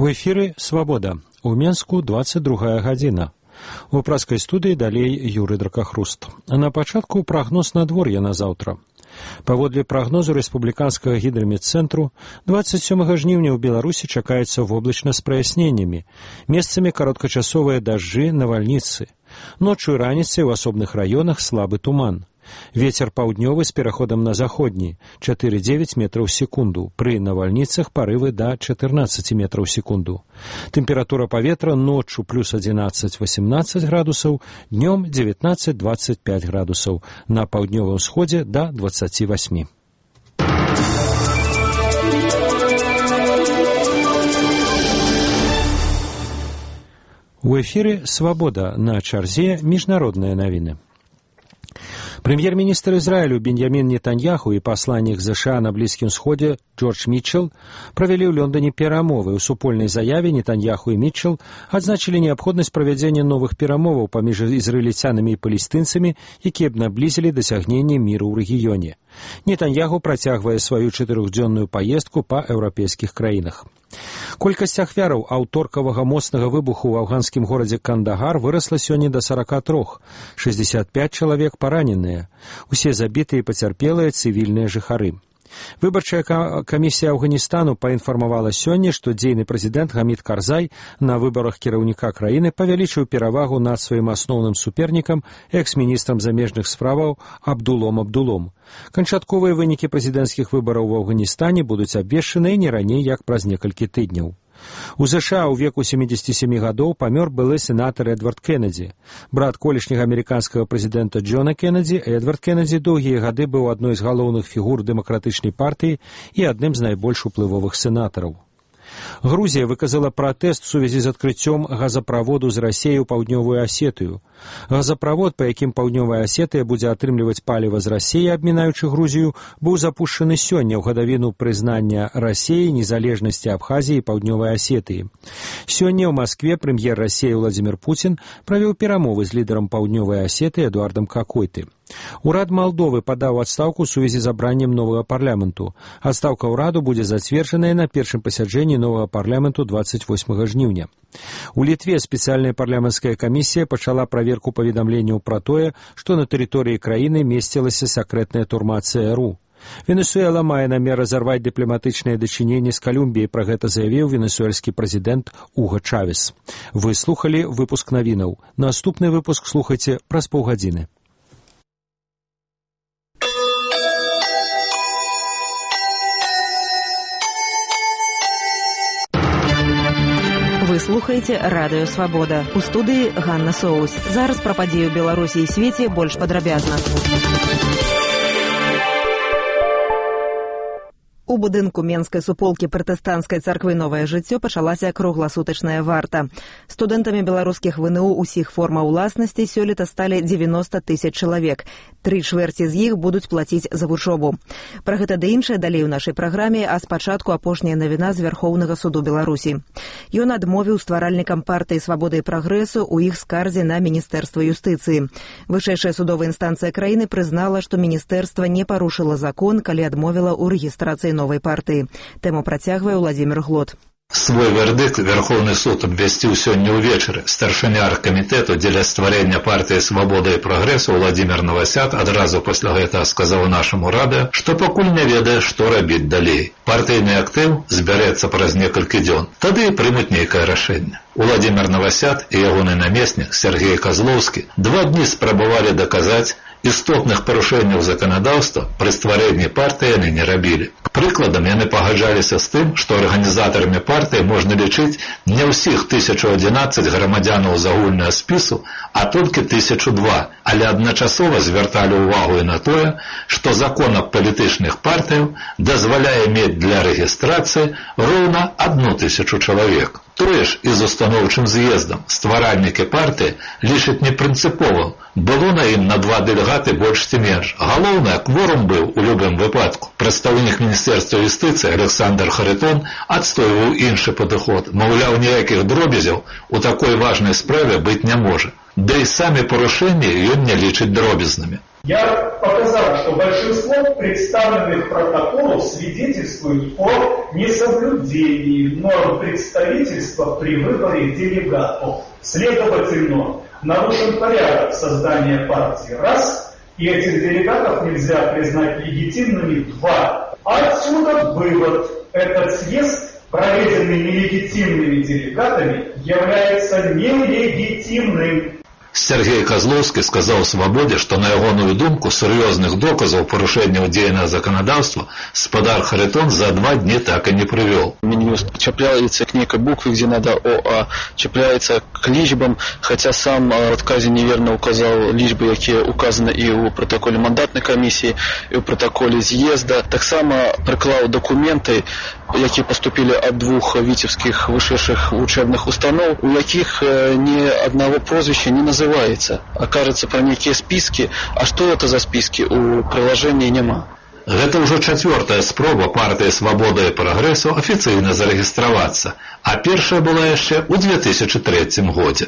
У эфіры «Свабода». У Менску 22 гадзіна. У праскай студыі далей Юрый Дракахруст. На пачатку прагноз надвор'я на заўтра. Паводле прагнозу рэспубліканскага гідрамедцэнтру, 27 жніўня ў Беларусі чакаецца воблачна з праясненнямі. Месцамі кароткачасовыя дажджы, навальніцы. Ноччу і раніцай у асобных раёнах слабы туман. Вецер паўднёвы з пераходам на заходні 4,9 метраў в секунду. Пры навальніцах парывы да 14 метраў в секунду. Тэмпература паветра ноччу плюс 11-18 градусаў, днём 19-25 градусаў. На паўднёвым усходзе да 28. У эфіры «Свабода», на чарзе міжнародныя навіны. Прэм'ер-міністр Ізраілю Беньямін Нетаньяху і пасланнік ЗША на Блізкім Сходзе Джордж Мітчел правялі ў Лондоне перамовы. У супольнай заяве Нетаньяху і Мітчел адзначылі неабходнасць правядзення новых перамоваў паміж ізраільцянамі і палестынцамі, якія б наблізілі дасягненне міру ў рэгіёне. Нетаньяху працягвае сваю 4-дзённую паездку па еўрапейскіх краінах. Колькасць ахвяраў аўторкавага моцнага выбуху ў афганскім горадзе Кандагар вырасла сёння да 43. 65 чалавек параненыя. Усе забітыя і пацярпелыя цывільныя жыхары. Выбарчая камісія Афганістану паінфармавала сёння, што дзейны прэзідэнт Хамід Карзай на выбарах кіраўніка краіны павялічыў перавагу над сваім асноўным супернікам, экс-міністрам замежных справаў Абдулом Абдулом. Канчатковыя вынікі прэзідэнцкіх выбараў у Афганістане будуць абвешчаныя не раней, як праз некалькі тыдняў. У ЗША ў веку 77 гадоў памёр былы сенатар Эдвард Кеннеді. Брат колішняга амерыканскага прэзідэнта Джона Кеннеді, Эдвард Кеннеді доўгія гады быў адной з галоўных фігур дэмакратычнай партыі і адным з найбольш уплывовых сенатараў. Грузія выказала пратэст у сувязі з адкрыццём газаправоду з Расіі ў паўднёвую Асетыю. Газаправод, па якім паўднёвая Асетыя будзе атрымліваць паліва з Расіі, абмінаючы Грузію, быў запушчаны сёння ў гадавіну прызнання Расіі незалежнасці Абхазіі і паўднёвай Асетыі. Сёння ў Маскве прэм'ер Расіі Владзімір Пуцін правёў перамовы з лідарам паўднёвай Асетыі Эдуардам Какойты. Урад Малдовы падаў адстаўку ў сувязі з абраннем новага парламенту. Адстаўка ўраду будзе зацверджаная на першым пасяджэнні новага парламенту 28 жніўня. У Літве спецыяльная парламенцкая камісія пачала праверку паведамленняў пра тое, што на тэрыторыі краіны месцілася сакрэтная турма ЦРУ. Венесуэла мае намер разарваць дыпламатычныя дачыненні з Калумбіяй, пра гэта заявіў венесуэльскі прэзідэнт Уго Чавес. Вы слухалі выпуск навінаў. Наступны выпуск слухайце праз паўгадзіны. Вы слухаеце радыё «Свабода». У студыі Ганна Соус. Зараз пра падзеі ў Беларусі і свеце больш падрабязна. У будынку Менскай суполкі пратэстанцкай царквы «Новае жыццё» пачалася кругласутачная варта. Студэнтамі беларускіх ВНУ усіх формаў уласнасці сёлета сталі 90 тысяч чалавек. 3/4 з іх будуць плаціць за вучобу. Пра гэта ды іншае далей у нашай праграме, а спачатку апошняя навіна з Вярхоўнага суду Беларусі. Ён адмовіў стваральнікам партыі «Свабоды і прагрэсу» у іх скардзе на Міністэрства юстыцыі. Вышэйшая судовая інстанцыя краіны прызнала, што міністэрства не парушыла закон, калі адмовіла ў рэгістрацыі новай партыі. Тэму працягвае Владзімір Глот. Свой вердикт Верховный суд абвясціў сёння ўвечары. Старшыня аргкамітэту дзеля стварэння партыі «Свабода і прагрэсу» Владзімір Новасяд адразу пасля гэтага сказаў нашаму радыё, што пакуль не ведае, што рабіць далей. Партыйны актыў збярэцца праз некалькі дзён. Тады і прымуць нейкае рашэнне. Владзімір Новасяд і ягоны намеснік Сергей Козловскі 2 дні спрабавалі даказаць, істотных парушэнняў заканадаўства пры стварэнні партыі яны не рабілі. Прыкладам, яны пагаджаліся з тым, што арганізатарамі партыі можна лічыць не ўсіх 1011 грамадзянаў з агульнага спісу, а толькі 1002, але адначасова звярталі ўвагу і на тое, што закон аб палітычных партыяў дазваляе мець для рэгістрацыі роўна 1000 чалавек. Тое ж і з устаноўчым з'ездам стваральнікі партыі лічаць непрынцыповым, было на ім на 2 дэлегаты больш ці менш. Галоўнае, кворум быў у любым выпадку. Прадстаўнік Міністэрства юстыцыі Александр Харитон адстойваў іншы падыход. Маўляў, ніякіх дробязяў у такой важнай справе быць не можа. Да і самі парушэнні ён не лічыць дробязнымі. Я показал, что большинство представленных протоколов свидетельствует о несоблюдении норм представительства при выборе делегатов. Следовательно, нарушен порядок создания партии. Раз, и этих делегатов нельзя признать легитимными. Два. Отсюда вывод. Этот съезд, проведенный нелегитимными делегатами, является нелегитимным. Сергей Козловский сказал «Свободе», что, на ягоную думку, серьезных доказов порушения удзельного законодавства спадар Харитон за 2 дни так и не привел. Минюст чапляется к некой букве, где надо ОА, чапляется к лічбам, хотя сам в отказе неверно указал лічбы, которые указаны и у протоколе мандатной комиссии, и у протоколе съезда. Так само приклал документы, які поступили от 2 витебских вышедших учебных установ, у яких ни одного прозвища не называется. Окажется про некие списки, а что это за списки, у приложения нема. Гэта ўжо 4-я спроба партыі «Свабода і прагрэсу» афіцыйна зарэгістравацца, а першая была яшчэ ў 2003 годзе.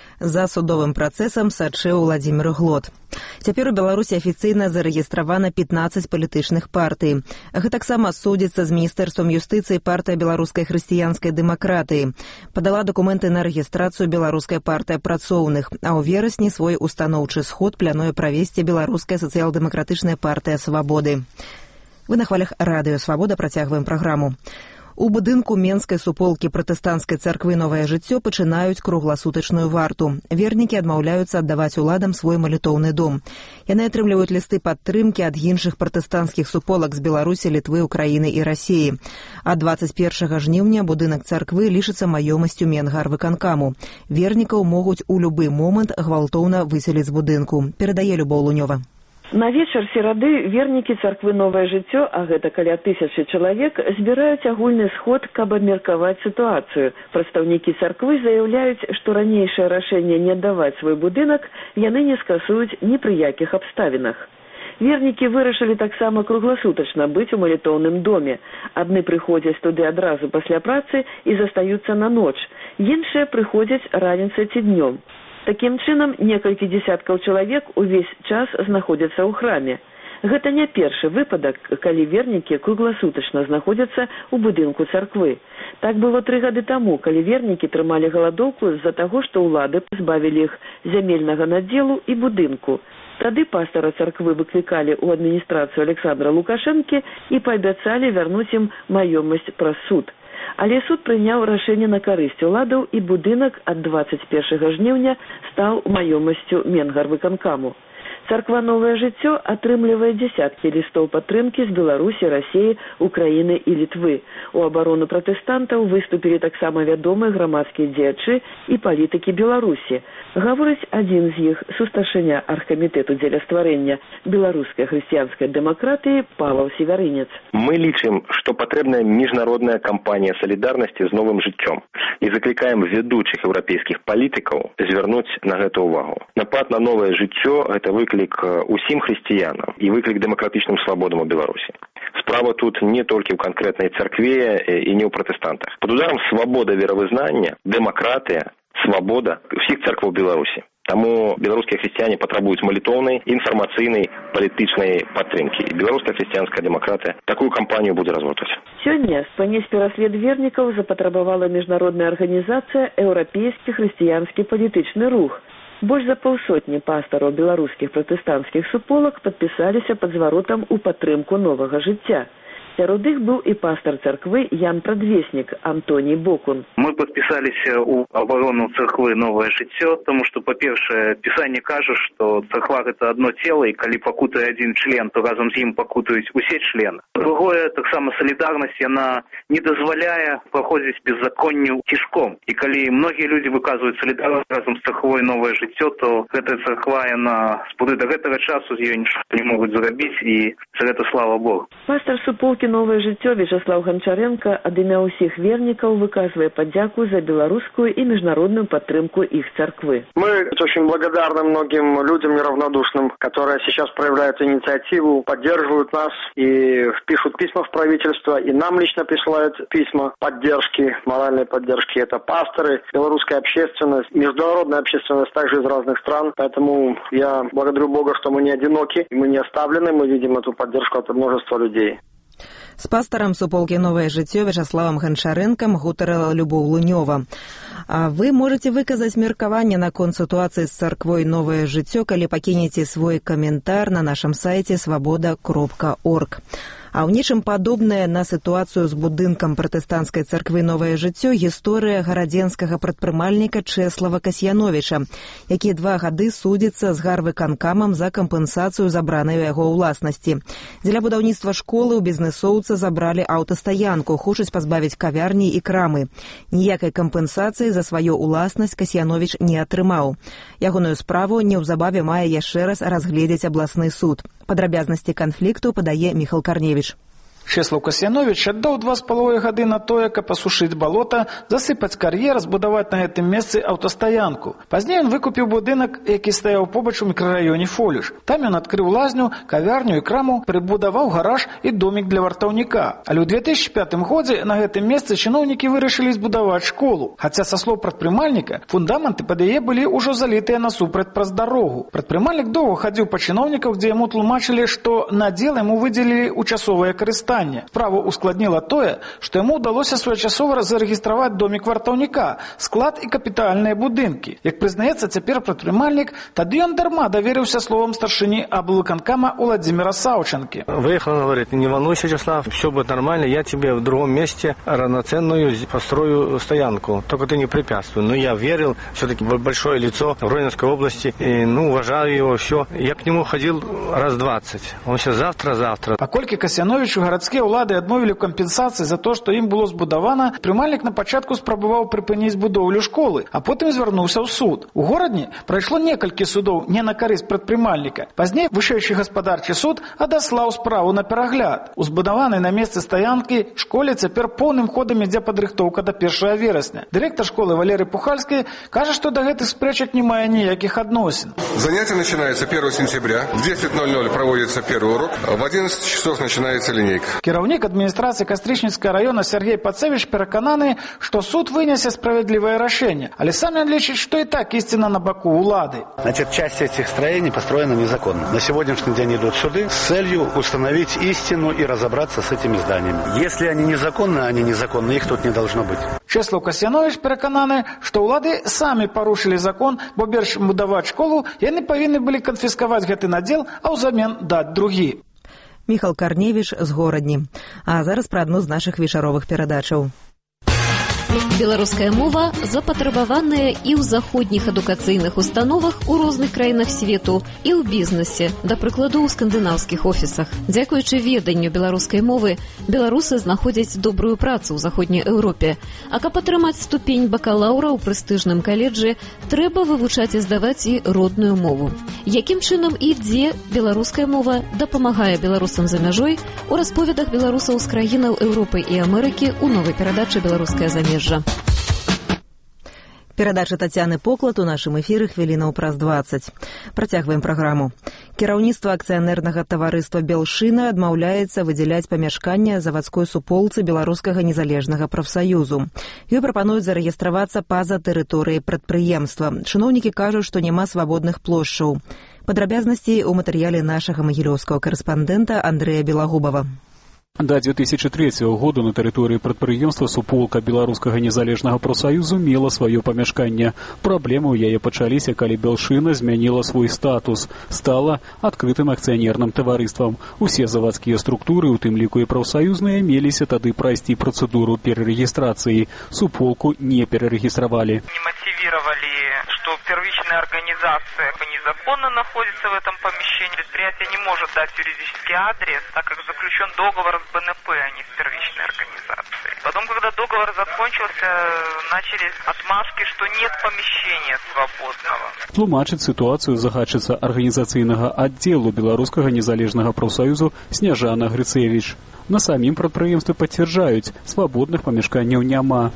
За судовым працэсам сачыў Владзімір Глот. Цяпер у Беларусі афіцыйна зарэгістравана 15 палітычных партый. Гэтаксама судзіцца з Міністэрствам юстыцыі партыя беларускай хрысціянскай дэмакратыі. Падала дакументы на рэгістрацыю беларуская партыя працоўных, а ў верасні свой устаноўчы сход плануе правесці беларуская сацыял-дэмакратычная партыя «Свабоды». Вы на хвалях радыё «Свабода» працягваем праграму. У будынку Менскай суполкі пратэстанцкай царквы «Новае жыццё» пачынаюць кругласутачную варту. Вернікі адмаўляюцца аддаваць уладам свой малітоўны дом. Яны атрымліваюць лісты падтрымкі ад іншых пратэстанцкіх суполак з Беларусі, Літвы, Украіны і Расіі. А 21 жніўня будынак царквы лішыцца маёмасцю Менгарвыканкаму. Вернікаў могуць у любы момант гвалтоўна выселіць з будынку. Перадае Любоў Лунёва. На вечар серады вернікі царквы «Новае жыццё», а гэта каля 1000 чалавек, збіраюць агульны сход, каб абмеркаваць сітуацыю. Прадстаўнікі царквы заяўляюць, што ранейшае рашэнне не аддаваць свой будынак яны не скасуюць ні пры якіх абставінах. Вернікі вырашылі таксама кругласутачна быць у малітоўным доме. Адны прыходзяць туды адразу пасля працы і застаюцца на ноч, іншыя прыходзяць раніцай ці днём. Такім чынам, некалькі дзесяткаў чалавек увесь час знаходзяцца ў храме. Гэта не першы выпадак, калі вернікі кругласутачна знаходзяцца ў будынку царквы. Так было 3 гады таму, калі вернікі трымалі галадоўку з-за таго, што ўлады пазбавілі іх зямельнага надзелу і будынку. Тады пастара царквы выклікалі ў адміністрацыю Александра Лукашэнкі і паабяцалі вярнуць ім маёмасць праз суд. Але суд прыняў рашэнне на карысць уладаў і будынак ад 21 жніўня стаў маёмасцю Менгарвыканкаму. Царква «Новае жыццё» атрымлівае дзесяткі лістоў падтрымкі з Беларусі, Расіі, Украіны і Літвы. У абарону пратэстантаў выступілі таксама вядомыя грамадскія дзеячы і палітыкі Беларусі. Гаворыць адзін з іх, сусташыня аргкамітэту дзеля стварэння беларускай хрысціянскай дэмакратыі Павел Северынец. Мы лічым, што патрэбная міжнародная кампанія салідарнасці з новым жыццём і заклікаем ведучых еўрапейскіх палітыкаў звярнуць на гэта ўвагу. Напад на новае жыццё – гэта выклік усім хрысціянам і выклік дэмакратычным свабодам у Беларусі. Справа тут не толькі ў канкрэтнай царкве і не ў пратэстантах. Пад ударам свабода веравызнання, дэмакратыя, свабода ўсіх царкваў Беларусі. Таму беларускія хрысціяне патрабуюць малітоўнай, інфармацыйнай, палітычнай падтрымкі. І беларуская хрысціянская дэмакратыя такую кампанію будзе разгортваць. Сёння спыніць пераслед вернікаў запатрабавала міжнародная арганізацыя «Еўрапейскі хрысціянскі палітычны рух». Больш за 500 пастараў беларускіх пратэстанцкіх суполак падпісаліся пад зваротам у падтрымку новага жыцця. Сярод іх был и пастор церкви Ян-Предвестник Антоний Бокун. Мы подписались у оборону церкви «Новое життя», потому что, по-перше, Писание каже, что церква – это одно тело, и коли покутає один член, то разом з ним покутують усі члени. Другое, так само солідарність, вона не дозволяє проходити беззаконню тяжком. І коли многі люди виказують солідарність разом з церквою «Новое життя», то эта церква, вона до этого часу її нічого не можуть зробити, і за це слава Богу. Пастор суполки «Новое жыццё» Вячеслав Гончаренко ад імя ўсіх вернікаў выказвае падзяку за беларускую и международную поддержку их церквы. Мы очень благодарны многим людям неравнодушным, которые сейчас проявляют инициативу, поддерживают нас и пишут письма в правительство, и нам лично присылают письма поддержки, моральной поддержки. Это пасторы, белорусская общественность, международная общественность также из разных стран. Поэтому я благодарю Бога, что мы не одиноки, мы не оставлены, мы видим эту поддержку от множества людей. З пастарам суполкі «Новае жыццё» Вячеславам Гончарэнкам гутарыла Любоў Лунёва. А вы можете выказаць меркаванне наконт сітуацыі з царквой «Новае жыццё», калі пакінеце свой каментар на нашым сайце свабода.орг. А ў нечым падобная на сітуацыю з будынкам пратэстанцкай царквы «Новае жыццё» гісторыя гарадзенскага прадпрымальніка Чэслава Касьяновіча, які 2 гады судзіцца з гарвыканкамам за кампенсацыю забранай у яго ўласнасці. Дзеля будаўніцтва школы ў бізнэсоўца забралі аўтастаянку, хочуць пазбавіць кавярні і крамы. Ніякай кампенсацыі за сваю ўласнасць Касьяновіч не атрымаў. Ягоную справу неўзабаве мае яшчэ раз разгледзець абласны суд. Падрабязнасці канфлікту падае Міхал Карневіч. Чэслаў Касьяновіч аддаў 2,5 гады на тое, каб пасушыць балота, засыпаць кар'ер, збудаваць на гэтым месцы аўтастаянку. Пазней ён выкупіў будынак, які стаяў побач у мікрараёне Фоліш. Там ён адкрыў лазню, кавярню і краму, прыбудаваў гараж і домік для вартаўніка. Але ў 2005 годзе на гэтым месцы чыноўнікі вырашылі збудаваць школу. Хаця, са слоў прадпрымальніка, фундаменты пад яе былі ўжо залітыя насупраць праз дарогу. Прадпрымальнік доўга хадзіў па чыноўнікаў, дзе яму тлумачылі, што надзел яму выдзелілі ўчасовае карыстанне. Справу ускладніло тое, што яму ўдалося своечасова зарэгістраваць домік вартаўніка, склад і капітальныя будынкі. Як прызнаецца цяпер прадпрымальнік, тады ён дарма даверыўся словам старшыні аблвыканкама Владимира Савченки. Выехал, он говорит: не волнуйся, Вячеслав, все будет нормально, я тебе в другом месте равноценную построю стоянку, только ты не препятствуй. Но я верил, все-таки большое лицо в Ровенской области, и, уважаю его, все. Я к нему ходил раз 20. Он сейчас завтра. Паколькі Касьяновічу гарадскія ўлады адмовілі ў кампенсацыі за то, што ім было збудавана, прымальнік на пачатку спрабаваў прыпыніць будоўлю школы, а потым звярнуўся ў суд. У горадні прайшло некалькі судоў не на карысць прадпрымальніка. Пазней вышэйшы гаспадарчы суд адаслаў справу на перагляд. У збудаванай на месцы стаянкі школе цяпер поўным ходам ідзе падрыхтоўка да 1 верасня. Дырэктар школы Валерый Пухальский кажа, што да гэтых спрэчак не мае ніякіх адносін. Занятие начинается 1 сентября. В 10:00 проводится первый урок, в 11 часов начинается линейка. Кіраўнік адміністрацыі Кастрычніцкага района Сергей Пацевич перакананы, што суд вынесе справедливое рашэнне, але сам ён лічыць, што і так истина на боку улады. Значит, часть этих строений построена незаконно. На сегодняшний день идут суды с целью установить истину и разобраться с этими зданиями. Если они незаконны, их тут не должно быть. Чэслаў Касьяновіч перакананы, што ўлады самі парушылі закон, бо перш будаваць школу яны павінны былі канфіскаваць гэты надзел, а ўзамен даць другі. Міхал Карневіч з горадні. А зараз пра адну з нашых вечаровых перадачаў. Беларуская мова запатрабаваная і ў заходніх адукацыйных установах у розных краінах свету і ў бізнесе, да прыкладу ў скандынаўскіх офісах. Дзякуючы веданню беларускай мовы, беларусы знаходзяць добрую працу ў заходняй Еўропе. А каб атрымаць ступень бакалаўра ў прэстыжным каледжы, трэба вывучаць і здаваць і родную мову. Якім чынам і дзе беларуская мова дапамагае беларусам за мяжой, у расповедах беларусаў з краінаў Еўропы і Амерыкі ў новай перадачы «Беларускае замежжа». Перадача Тацяны Поклад у нашым эфіры хвілінаў праз 20. Працягваем праграму. Кіраўніцтва акцыянернага таварыства «Белшына» адмаўляецца выдзяляць памяшканне завадской суполцы Беларускага незалежнага прафсаюзу. Ёй прапануюць зарэгістравацца па-за тэрыторыяй прадпрыемства. Чыноўнікі кажуць, што няма свабодных плошчаў. Падрабязнасці ў матэрыяле нашага магілёўскага карэспандэнта Андрэя Белагубава. До 2003 года на тэрыторыі прадпрыемства суполка Беларускага незалежнага прафсаюзу мела сваё памяшканне. Праблемы ў яе пачаліся, калі Белшына змяніла свой статус, стала адкрытым акцыянерным таварыствам. Усе завадскія структуры, у тым ліку і прафсаюзныя, меліся тады прайсці працэдуру перарэгістрацыі. Суполку не перарэгістравалі. Не мотивировали, что первичная организация незаконно находится в этом помещении. Предприятие не может дать юридический адрес, так как заключен договор с БНП, а не с первичной организацией. Потом, когда договор закончился, начались отмазки, что нет помещения свободного. Тлумачыць ситуацию загадчыца арганізацыйнага аддзелу Беларускага незалежнага прафсаюзу Сняжана Грицевич. На самім прадпрыемстве пацвярджаюць, свабодных памяшканняў няма.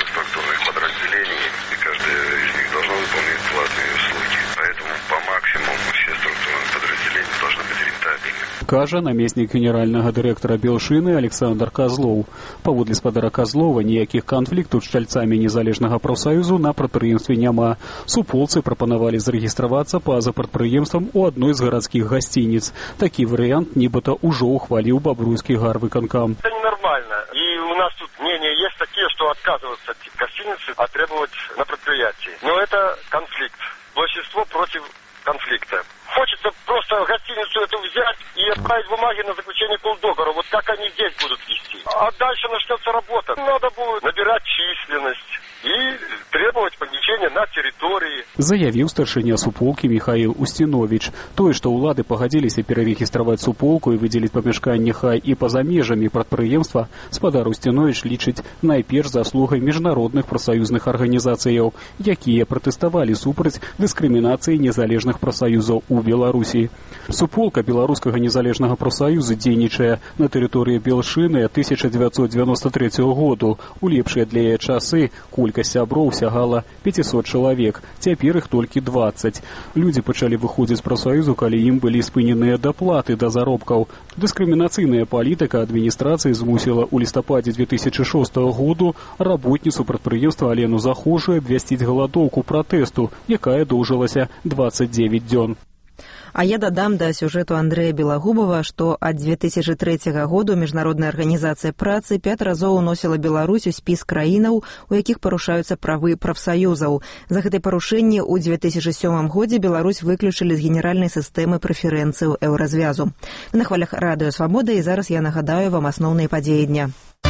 Кажа намеснік генеральнага дырэктара Белшыны Александр Козлов. Паводле спадара Козлова ніякіх канфліктаў з чальцамі незалежнага прафсаюзу на прадпрыемстве няма. Суполцы прапанавалі зарэгістравацца па-за прадпрыемствам у адной з гарадскіх гасцініц. Такі варыянт нібыта ўжо ухваліў бабруйскі гарвыканкам. Это ненормально. И у нас тут мнения есть такие, что отказываться от гостиницы, а требовать на предприятии. Но это конфликт. Большинство против конфликта. Хочется просто гостиницу эту взять и отправить бумаги на заключение полдоговора. Вот как они здесь будут вести. А дальше начнется работа. Надо будет набирать численность и требовать помещения на территории. Заявіў старшыня суполкі Михаил Устинович. Тое, што ўлады пагадзіліся перарэгістраваць суполку і выдзеліць памяшканне хай і па-за межамі прадпрыемства, спадар Устинович лічыць найперш заслугай міжнародных прафсаюзных арганізацыяў, якія пратэставалі супраць дыскрымінацыі незалежных прафсаюзаў у Беларусі. Суполка беларускага незалежнага прафсаюза дзейнічае на тэрыторыі Белшыны 1993 году. У лепшыя для яе часы колькасць сяброў сягала 500 чалавек, цяпер іх толькі 20. Людзі пачалі выходзіць з прафсаюзу, калі ім былі спыненыя даплаты да заробкаў. Дыскрымінацыйная палітыка адміністрацыі змусіла ў лістападзе 2006 году работніцу прадпрыемства Алену Захожую абвясціць галадоўку пратэсту, якая доўжылася 29 дзён. А я дадам да сюжэту Андрэя Белагубова, што ад 2003 году Міжнародная арганізацыя працы 5 разоў уносіла Беларусь у спіс краінаў, у якіх парушаюцца правы прафсаюзаў. За гэтае парушэнне ў 2007 годзе Беларусь выключылі з генеральнай сістэмы прэферэнцыяў еўразвязу. На хвалях Радыё Свабода, і зараз я нагадаю вам асноўныя падзеі дня.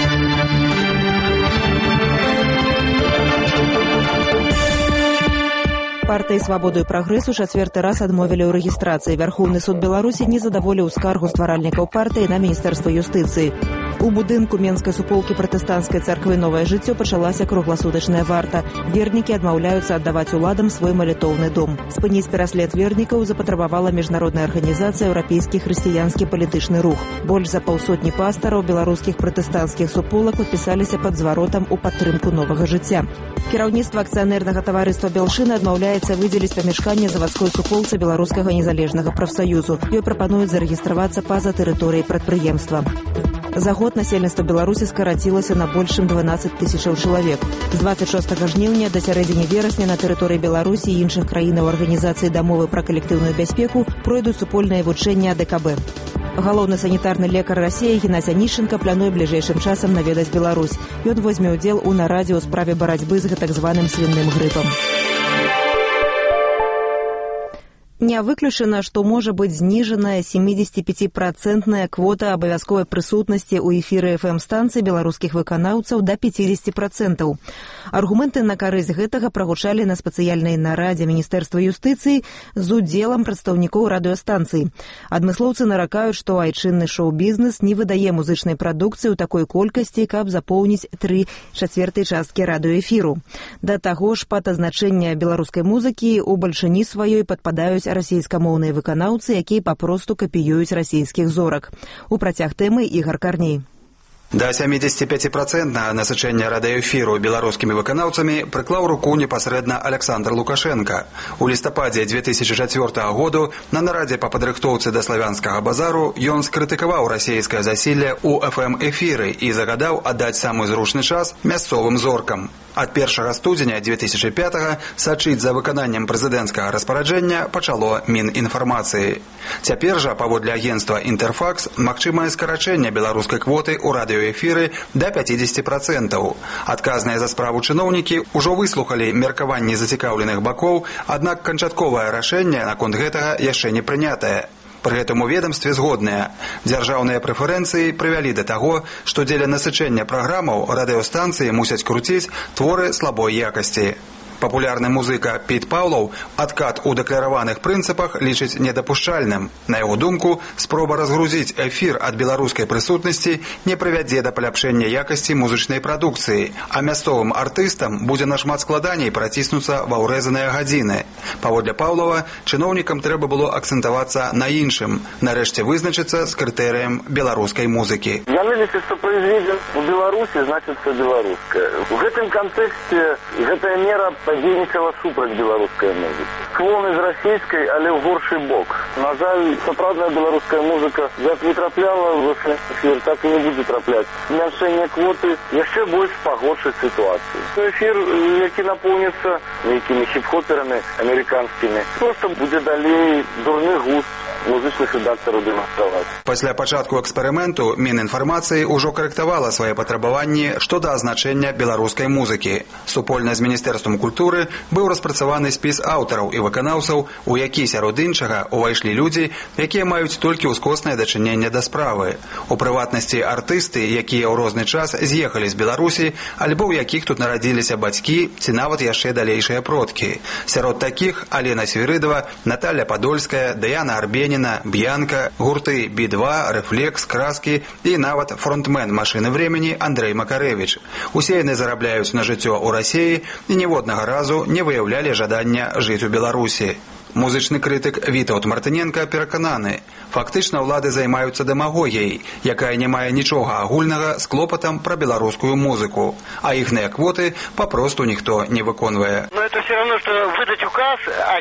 Партыі «Свабоду і прагрэс» у чацвёрты раз адмовілі ў рэгістрацыі. Вярхоўны суд Беларусі не задаволіў скаргу стваральнікаў партыі на міністэрства юстыцыі. У будынку Менскай суполкі пратэстанцкай царквы «Новае жыццё» пачалася кругласутачная варта. Вернікі адмаўляюцца аддаваць уладам свой малітоўны дом. Спыніць пераслед вернікаў запатрабавала міжнародная арганізацыя «Еўрапейскі хрысціянскі палітычны рух». Больш за паўсотні пастараў беларускіх пратэстанцкіх суполак падпісаліся пад зваротам у падтрымку новага жыцця. Кіраўніцтва акцыянернага таварыства «Белшына» адмаўляецца выдзеліць памяшканне завадской суполцы беларускага незалежнага прафсаюзу. Ёй прапануюць зарэгістравацца па-за тэрыторыяй прадпрыемства. За год насельніцтва Беларусі скарацілася на больш чым 12 тысячаў чалавек. З 26 жніўня да сярэдзіны верасня на тэрыторыі Беларусі і іншых краінаў арганізацыі дамовы пра калектыўную бяспеку пройдуць супольныя вучэнні АДКБ. Галоўны санітарны лекар Расіі Геннадзь Анішченка плануе бліжэйшым часам наведаць Беларусь. Ён возьме ўдзел у нарадзе ў справе барацьбы з гэтак званым свінным грыпам. Не выключана, што можа быць зніжаная 75% квота абавязковай прысутнасці ў эфіры ФМ-станцый беларускіх выканаўцаў да 50%. Аргументы на карысць гэтага прагучалі на спецыяльнай нарадзе Міністэрства юстыцыі з удзелам прадстаўнікоў радыёстанцый. Адмыслоўцы наракаюць, што айчынны шоу-бізнес не выдае музычнай прадукцыі ў такой колькасці, каб запоўніць 3/4 часткі радыёэфіру. Да таго ж, пад азначэнне беларускай музыкі ў бальшыні сваёй падпадаюць расійскамоўныя выканаўцы, якія папросту капіююць расійскіх зорак. У працяг тэмы Ігар Карней. Да 75% насычэння радыёэфіру беларускімі выканаўцамі прыклаў руку непасрэдна Александр Лукашенко. У лістападзе 2004 году на нарадзе па падрыхтоўцы да славянскага базару ён скрытыкаваў расійскае засілле ў ФМ-эфіры і загадаў аддаць самы зручны час мясцовым зоркам. Ад 1 студзеня 2005 сачыць за выкананнем прэзідэнцкага распараджэння пачало Мінінфармацыі. Цяпер жа, паводле агенцтва «Інтэрфакс», магчымае скарачэнне беларускай квоты ў радыёэфіры да 50%. Адказныя за справу чыноўнікі ўжо выслухалі меркаванні зацікаўленых бакоў, аднак канчатковае рашэнне наконт гэтага яшчэ не прынятае. Пры гэтым у ведамстве згодныя. Дзяржаўныя прэферэнцыі прывялі да таго, што дзеля насычэння праграмаў радыёстанцыі мусяць круціць творы слабой якасці. Папулярны музыка Піт Паўлаў адкат у дэклараваных прынцыпах лічыць недапушчальным. На яго думку, спроба разгрузіць эфір ад беларускай прысутнасці не прывядзе да паляпшэння якасці музычнай прадукцыі, а мясцовым артыстам будзе нашмат складаней праціснуцца ва ўрэзаныя гадзіны. Паводле Паўлова, чыноўнікам трэба было акцэнтавацца на іншым, нарэшце вызначыцца з крытэрыем беларускай музыкі. Яны лічаць, што произведзена у Беларусі, значыцца беларуская. У гэтым кантэксце гэтая мера падзейнічала супраць беларускай музыкі. Клон з расійскай, але ў горшы бок. На жаль, сапраўдная беларуская музыка як не трапляла в эфір, так і не будзе трапляць. Змяншэнне квоты яшчэ больш пагоршыць сітуацыю. Эфір, які напоўніцца нейкімі хіп-хоперамі амерыканскімі, проста будзе далей дурны густ музычных рэдактараў дэманстраваць. Пасля пачатку эксперыменту Мінінфармацыі ўжо карэктавала свае патрабаванні што да азначэння беларускай музыкі. Супольна з Міністэрствам культуры быў распрацаваны спіс аўтараў і выканаўцаў, у які сярод іншага ўвайшлі людзі, якія маюць толькі ўскоснае дачыненне да справы. У прыватнасці артысты, якія ў розны час з'ехалі з Беларусі, альбо ў якіх тут нарадзіліся бацькі ці нават яшчэ далейшыя продкі. Сярод такіх Алена Свірыдова, Наталья Падольская, Дыяна Арбеніна, Б'янка, гурты Би-2, Рэфлекс, Краскі і нават фронтмен Машыны времени Андрэй Макарэвіч. Усе яны зарабляюць на жыццё ў Расіі і ніводнага разу не выяўлялі жадання жыць у Беларусі. Музычны крытык Вітаўт Мартыненка перакананы, фактычна ўлады займаюцца дэмагогіяй, якая не мае нічога агульнага з клопатам пра беларускую музыку, а іхныя квоты папросту ніхто не выконвае. Но это все равно, что выдать указ о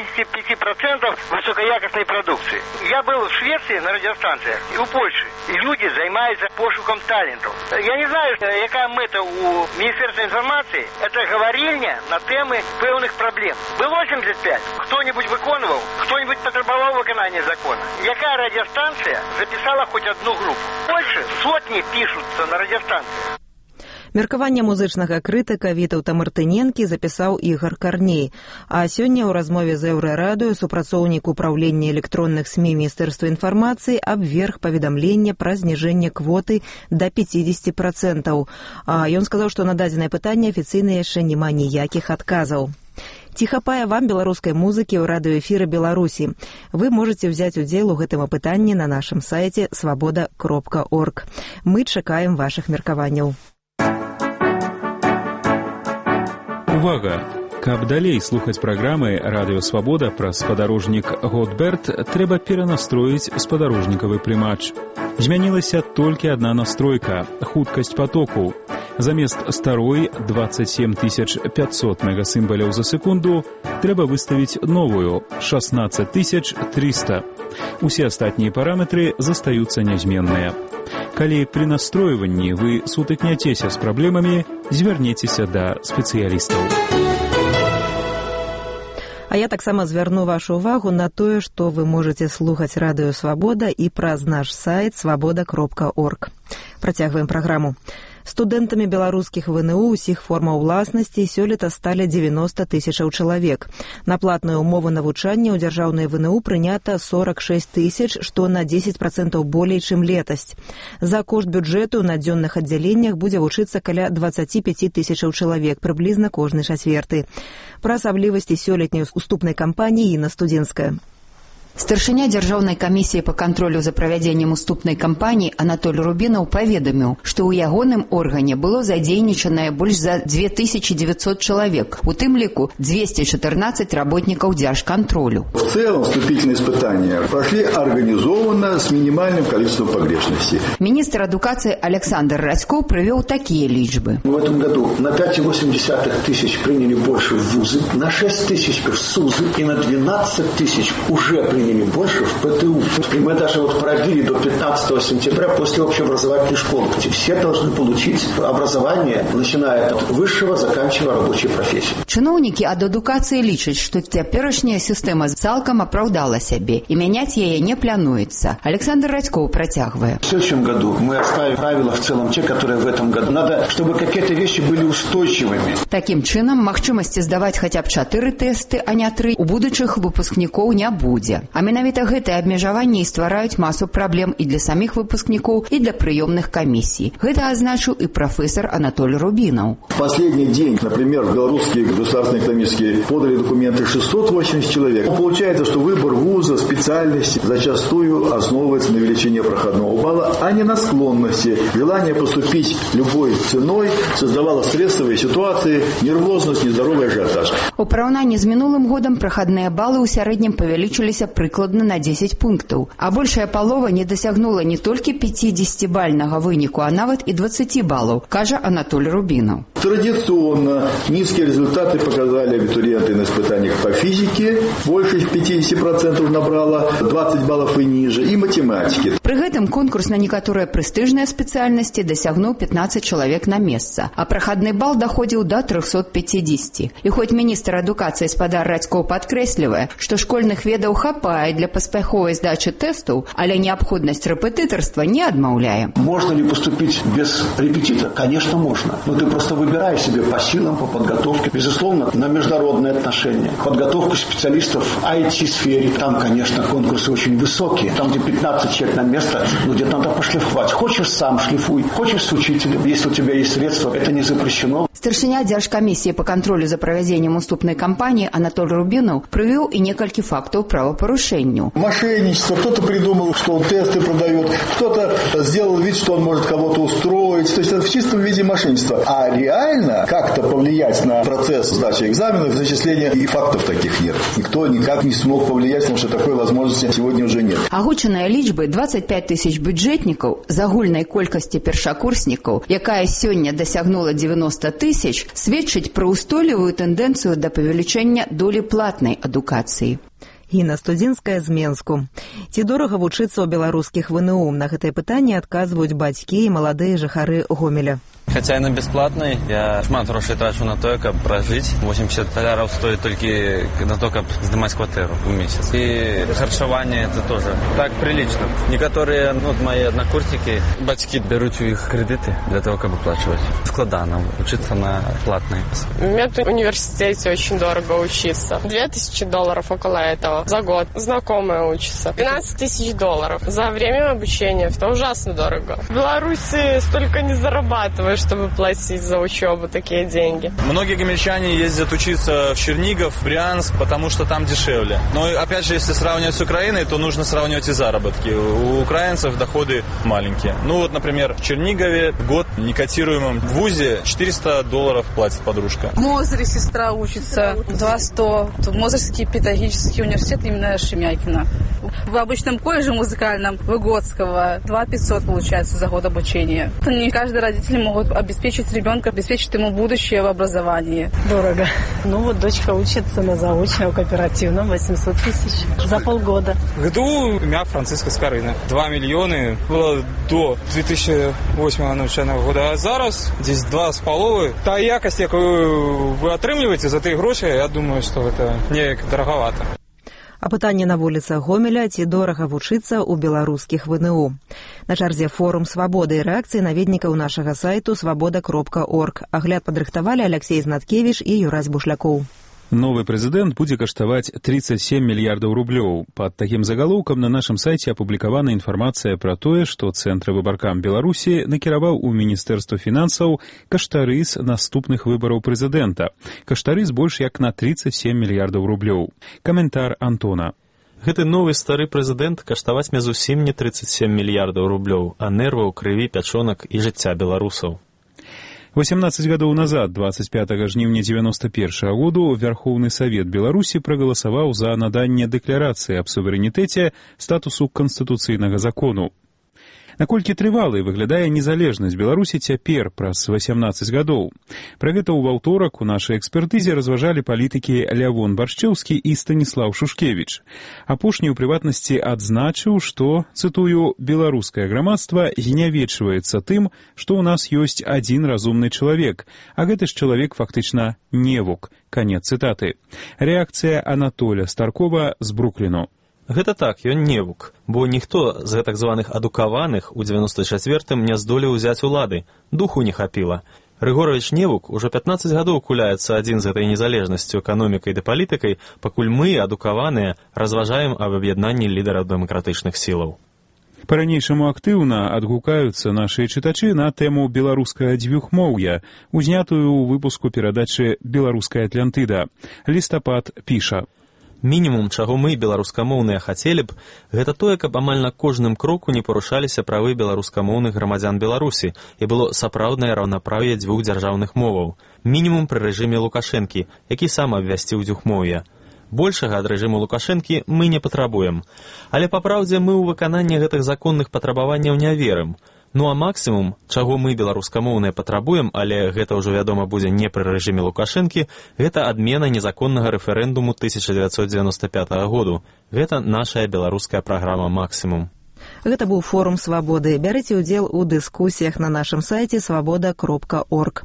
75% высокоякостной продукции. Я был в Швеции на радиостанциях и у Польши. И люди занимаются пошуком талентов. Я не знаю, какая мета у Министерства информации. Это говорильня на темы певных проблем. Было 85. Кто-нибудь выконывал, кто-нибудь потребовал выконания закона. Якая радиостанция записала хоть одну группу? Больше сотни пишутся на радиостанциях. Меркаванне музычнага крытыка Вітаўта Мартыненкі запісаў Ігар Карней. А сёння ў размове з Еўрарадыё супрацоўнік управлення электронных СМІ Міністэрства інфармацыі абверг паведамленне пра зніжэнне квоты да 50%. Ён сказаў, што на дадзенае пытанне афіцыйна яшчэ няма ніякіх адказаў. Ці хапае вам беларускай музыкі ў радыёэфіры Беларусі? Вы можете взять удзел у гэтым апытанні на нашым сайце свабода.орг. Мы чакаем вашых меркаванняў. Увага! Каб далей слухаць праграмы «Радыё Свабода» пра спадарожнік Готберт, трэба перанастроіць спадарожнікавы прымач. Змянілася толькі адна настройка – хуткасць потоку. Замест старой 27 500 мегасімбаляў за секунду трэба выставіць новую – 16 300. Усе астатнія параметры застаюцца нязменныя. Калі пры настройванні вы сутыкняцеся з праблемамі, звярніцеся да спецыялістаў. А я таксама звярну вашу ўвагу на тое, што вы можете слухаць радыё «Свабода» і праз наш сайт свабода.орг. Працягваем праграму. Студэнтамі беларускіх ВНУ ўсіх формаў уласнасці сёлета сталі 90 тысячаў чалавек. На платную ўмову навучання ў дзяржаўнай ВНУ прынята 46 тысяч, што на 10% болей, чым летась. За кошт бюджэту на дзённых аддзяленнях будзе вучыцца каля 25 тысячаў чалавек, прыблізна кожны чацверты. Пра асаблівасці сёлетняй уступнай кампаніі Інна Студзенская. Старшыня дзяржаўнай камісіі па кантролю за правядзеннем уступнай кампаніі Анатоль Рубінаў паведаміў, што ў ягоным органе было задзейнічанае больш за 2900 чалавек, у тым ліку 214 работников дзяржконтролю. В целом вступительные испытания прошли организованно с минимальным количеством погрешностей. Министр эдукации Александр Радьков привел такие личбы. В этом году на 5,8 тысяч приняли больше в вузы, на 6 тысяч в СУЗы и на 12 тысяч уже приняли больше в ПТУ. И мы даже продлили до 15 сентября после общеобразовательной школы, где все должны получить образование, начиная от высшего, заканчивая рабочей профессией. Чыноўнікі ад адукацыі лічаць, што цяперашняя сістэма цалкам апраўдала сябе і мяняць яе не плануецца. Александр Радьков працягвае. В следующем году мы оставим правила в целом те, которые в этом году. Надо, чтобы какие-то вещи были устойчивыми. Такім чынам, магчымасці здаваць хаця б 4 тэсты, а не 3, у будучых выпускнікоў не будзе. А менавіта гэтыя абмежаванні і ствараюць масу праблем і для саміх выпускнікоў, і для прыёмных камісій. Гэта азначыў і прафесор Анатолий Рубинов. В последний день, например, в белорусские государственные экономические подали документы 680 человек. Получается, что выбор вуза, специальности зачастую основывается на величине проходного балла, а не на склонности. Желание поступить любой ценой создавало стрессовые ситуации, нервозность, нездоровый ажиотаж. У параўнанні з мінулым годам прахадныя балы ў сярэднім павялічыліся прыкладна на 10 пунктаў, а большая палова не дасягнула не толькі 50-бальнага выніку, а нават і 20 балаў, кажа Анатолий Рубинов. Традиционно низкие результаты показали абитуриенты на испытаниях по физике, больше 50% набрало, 20 баллов и ниже, и математики. Пры гэтым конкурс на некаторыя прэстыжныя спецыяльнасці дасягнуў 15 чалавек на месца, а прахадны бал даходзіў да 350. І хоць міністр адукацыі спадар Радзькоў падкрэслівае, што школьных ведаў хапае для паспяховай здачы тэстаў, але неабходнасць рэпетытарства не адмаўляе. Можно ли поступить без репетитора? Конечно, можно. Но ты просто выбираешь себе по силам, по подготовке. Безусловно, на международные отношения. Подготовку специалистов в IT-сфере. Там, конечно, конкурсы очень высокие. Там, где 15 человек на место, но где надо пошлифовать. Хочешь, сам шлифуй. Хочешь, с учителем. Если у тебя есть средства, это не запрещено. Старшыня Дзяржкамісіі по контролю за правядзеннем уступной кампании Анатолий Рубинов привел и некалькі фактов правопорушению. Мошенничество. Кто-то придумал, что он тесты продает. Кто-то сделал вид, что он может кого-то устроить. То есть это в чистом виде мошенничество. А реально как-то повлиять на процесс сдачи экзаменов, зачисления, и фактов таких нет. Никто никак не смог повлиять, потому что такой возможности сегодня уже нет. Агучаныя лічбы 25 тысяч бюджэтнікаў з агульнай колькасці першакурснікаў, якая сёння дасягнула 90 тысяч, сведчыць пра устойлівую тэндэнцыю да павелічэння долі платнай адукацыі. Інна Студзінская з Менску. Ці дорага вучыцца ў беларускіх ВНУ? На гэтае пытанне адказваюць бацькі і маладыя жыхары Гомеля. Хотя она бесплатная, я шмат грошей трачу на то, как прожить. 80 долларов стоит только на то, как снимать квартиру в месяц. И харчевание это тоже так прилично. Некоторые, мои однокурсники, батьки берут у их кредиты для того, как оплачивать. Складано учиться на платной. В медуниверситете очень дорого учиться. $2000 около этого за год. Знакомая учится. $12 000 за время обучения. Это ужасно дорого. В Беларуси столько не зарабатываешь, чтобы платить за учебу такие деньги. Многие гомельчане ездят учиться в Чернигов, в Брянск, потому что там дешевле. Но опять же, если сравнивать с Украиной, то нужно сравнивать и заработки. У украинцев доходы маленькие. Например, в Чернигове в год некотируемом в ВУЗе $400 платит подружка. В Мозыре сестра учится 200. Мозырский педагогический университет именно Шемякина. В обычном колледже музыкальном Выгодского 2500 получается за год обучения. Не каждый родитель могут обеспечить ребенка, обеспечить ему будущее в образовании. Дорого. Дочка учится на заочном кооперативном 800 000 за полгода. В ГДУ у меня Франциска Скорина. 2 миллиона было до 2008 навчального года, а зараз здесь 2,5. Та якость, яку ви отримуєте за ті гроші, я думаю, що це не дороговато. А пытанне на вуліцах Гомеля, ці дорага вучыцца ў беларускіх ВНУ. На чарзе форум свабоды і рэакцыі наведнікаў нашага сайту свабода.орг. Агляд падрыхтавалі Алексей Знаткевич і Юрась Бушлякоў. Новый прэзідэнт будзе каштаваць 37 мільярдаў рублёў. Пад такім загалоўкам на нашым сайце апублікавана інфармацыя пра тое, што Цэнтр выбаркам Беларусі накіраваў у Міністэрства фінансаў каштарыс наступных выбараў прэзідэнта. Каштарыс больш як на 37 мільярдаў рублёў. Каментар Антона. Гэты новы стары прэзідэнт каштаваць me зусім не 37 мільярдаў рублёў, а нерваў, крыві, пячонак і жыцця беларусаў. 18 гадоў назад, 25 жніўня 91 году, Верховны Савет Беларусі прагаласаваў за наданне дэкларацыі аб суверэнітэце статусу канстытуцыйнага закону. Наколькі трывалай выглядае незалежнасць Беларусі цяпер праз 18 гадоў. Пра гэта ў аўторак у нашай экспертызе разважалі палітыкі Лявон Баршчэўскі і Станіслаў Шушкевіч. Апошні, у прыватнасці, адзначыў, што, цытую, беларускае грамадства гнявечваецца тым, што ў нас ёсць адзін разумны чалавек, а гэты ж чалавек фактычна невук. Канец цытаты. Рэакцыя Анатоля Старкова з Брукліну. Гэта так, ён невук, бо ніхто з гэтак званых адукаваных у 94-м не здолеў узяць улады, духу не хапіла. Рыгорович Невук ужо 15 гадоў куляецца адзін з гэтай незалежнасцю эканомікай ды палітыкай, пакуль мы, адукаваныя, разважаем аб аб'яднанні лідараў дэмакратычных сілаў. Па-ранейшаму актыўна адгукаюцца нашыя чытачы на тэму беларускага дзвюхмоўя, узнятую ў выпуску перадачы «Беларуская Атлантыда». Лістапад піша. Мінімум, чаго мы, беларускамоўныя, хацелі б, гэта тое, каб амаль на кожным кроку не парушаліся правы беларускамоўных грамадзян Беларусі і было сапраўднае раўнапраўе дзвюх дзяржаўных моваў. Мінімум пры рэжыме Лукашэнкі, які сам абвясціў дзвюхмоўе. Большага ад рэжыму Лукашэнкі мы не патрабуем. Але, па праўдзе, мы ў выкананне гэтых законных патрабаванняў не верым. Ну а максімум, чаго мы, беларускамоўныя, патрабуем, але гэта ўжо, вядома, будзе не пры рэжыме Лукашэнкі, гэта адмена незаконнага рэферэндуму 1995 году. Гэта нашая беларуская праграма «Максімум». Гэта быў форум «Свабоды». Бярыце ўдзел у дыскусіях на нашым сайце свабода.орг.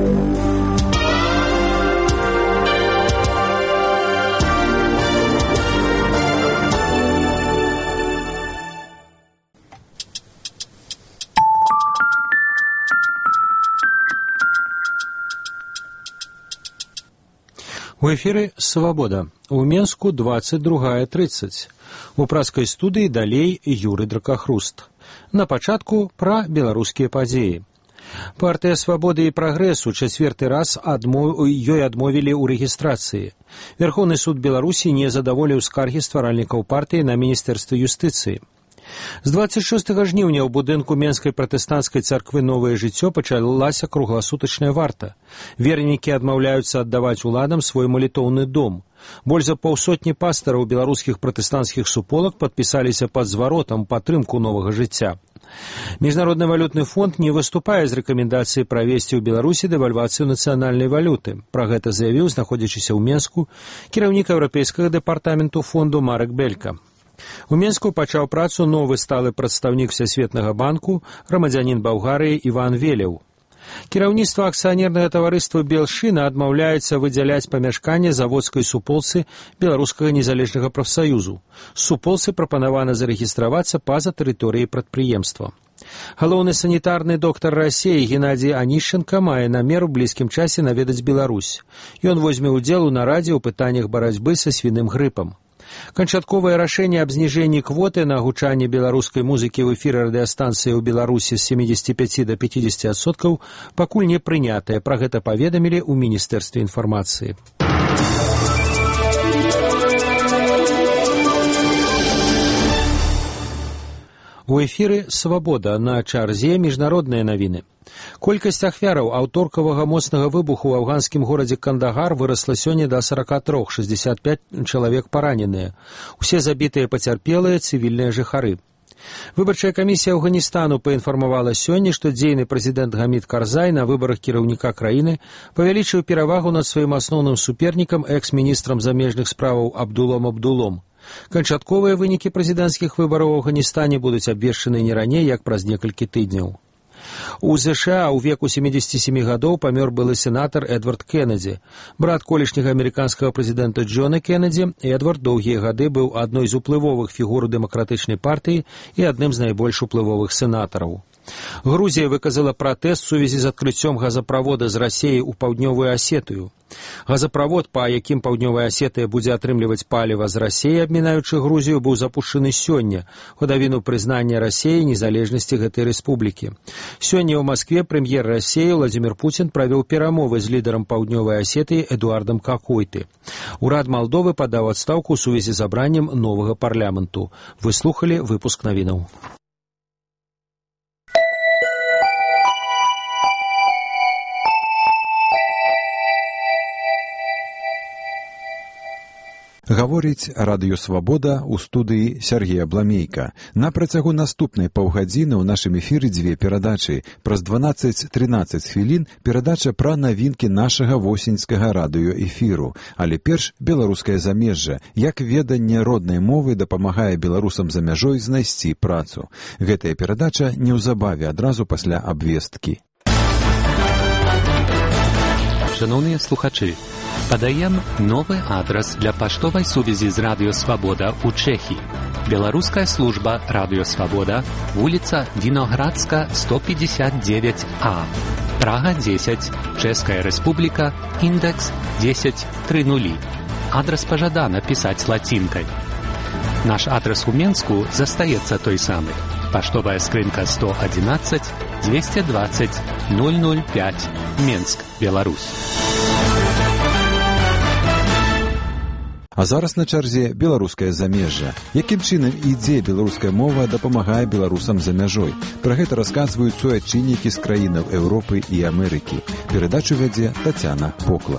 У эфіры «Свабода». У Менску 22:30. У праскай студыі далей Юрый Дракахруст. На пачатку пра беларускія падзеі. Партыя «Свабоды і прагрэс» у чацвёрты раз ёй адмовілі ў рэгістрацыі. Верхоўны суд Беларусі не задаволіў скаргі стваральнікаў партыі на міністэрства юстыцыі. З 26 жніўня ў будынку Менскай пратэстанцкай царквы «Новае жыццё» пачалася кругласутачная варта. Вернікі адмаўляюцца аддаваць уладам свой малітоўны дом. Больш за паўсотні пастараў беларускіх пратэстанцкіх суполак падпісаліся пад зваротам падтрымку новага жыцця. Міжнародны валютны фонд не выступае з рэкамендацыяй правесці ў Беларусі дэвальвацыю нацыянальнай валюты. Пра гэта заявіў, знаходзячыся ў Менску, кіраўнік еўрапейскага дэпартаменту фонду Марек Белька. У Менску пачаў працу новы сталы прадстаўнік Всесветнага банку, грамадзянін Балгарыі Іван Велеў. Кіраўніцтва акцыянернага таварыства «Белшына» адмаўляецца выдзяляць памяшканне заводскай суполцы Беларускага незалежнага прафсаюзу. Суполцы прапанавана зарэгістравацца па-за тэрыторыяй прадпрыемства. Галоўны санітарны доктар Расіі Геннадзій Анішченка мае намер у блізкім часе наведаць Беларусь. Ён возьме ўдзел у нарадзе ў пытаннях барацьбы са свіным грыпам. Канчатковае рашэнне аб зніжэнні квоты на гучанне беларускай музыкі ў эфіры радыёстанцыі ў Беларусі з 75 до 50% пакуль не прынятае. Пра гэта паведамілі ў Міністэрстве інфармацыі. У эфіры «Свабода», на чарзе міжнародныя навіны. Колькасць ахвяраў аўторкавага моцнага выбуху ў афганскім горадзе Кандагар вырасла сёння да 43, 65 чалавек параненыя. Усе забітыя пацярпелыя цывільныя жыхары. Выбарчая камісія Афганістану паінфармавала сёння, што дзейны прэзідэнт Гамід Карзай на выбарах кіраўніка краіны павялічыў перавагу над сваім асноўным супернікам экс-міністрам замежных справаў Абдулом Абдулом. Канчатковыя вынікі прэзідэнцкіх выбараў у Афганістане будуць абвешчаны не раней, як праз некалькі тыдняў. У США ў веку 77 гадоў памёр былы сенатар Эдвард Кеннеді. Брат колішняга амерыканскага прэзідэнта Джона Кеннеді, Эдвард доўгія гады быў адной з уплывовых фігур дэмакратычнай партыі і адным з найбольш уплывовых сенатараў. Грузія выказала пратэст у сувязі з адкрыццём газаправода з Расіі ў паўднёвую Асетыю. Газаправод, па якім паўднёвая Асетыя будзе атрымліваць паліва з Расіі, абмінаючы Грузію, быў запушчаны сёння, гадавіну прызнання Расіі незалежнасці гэтай рэспублікі. Сёння ў Маскве прэм'ер Расіі Владзімір Пуцін правёў перамовы з лідарам паўднёвай Асетыі Эдуардам Какойты. Урад Малдовы падаў адстаўку ў сувязі з абраннем новага парламенту. Вы слухалі выпуск навінаў. Гаворыць радыё «Свабода» ў студыі Сергея Бламейка. На працягу наступнай паўгадзіны ў нашым эфіры дзве перадачы. Праз 12-13 хвілін перадача пра навінкі нашага восеньскага радыёэфіру. Але перш беларускае замежжа, як веданне роднай мовы дапамагае беларусам за мяжой знайсці працу. Гэтая перадача неўзабаве адразу пасля абвесткі. Шановныя слухачы, падаем новы адрас для паштовай сувязі з радыё «Свабода» ў Чэхіі. Беларуская служба радыё «Свабода», вуліца Віноградска, 159А. Прага 10, Чэшская Республика, индекс 1030. Адрес пожадана писать латинкой. Наш адрес у Менску застаецца той самы. Паштовая скрынка 111 220 005, Менск, Беларусь. А зараз на чарзе беларускае замежжа. Якім чынам ідзе беларуская мова дапамагае беларусам за мяжой? Пра гэта расказваюць суайчыннікі з краінаў Еўропы і Амерыкі. Перадачу вядзе Тацяна Покла.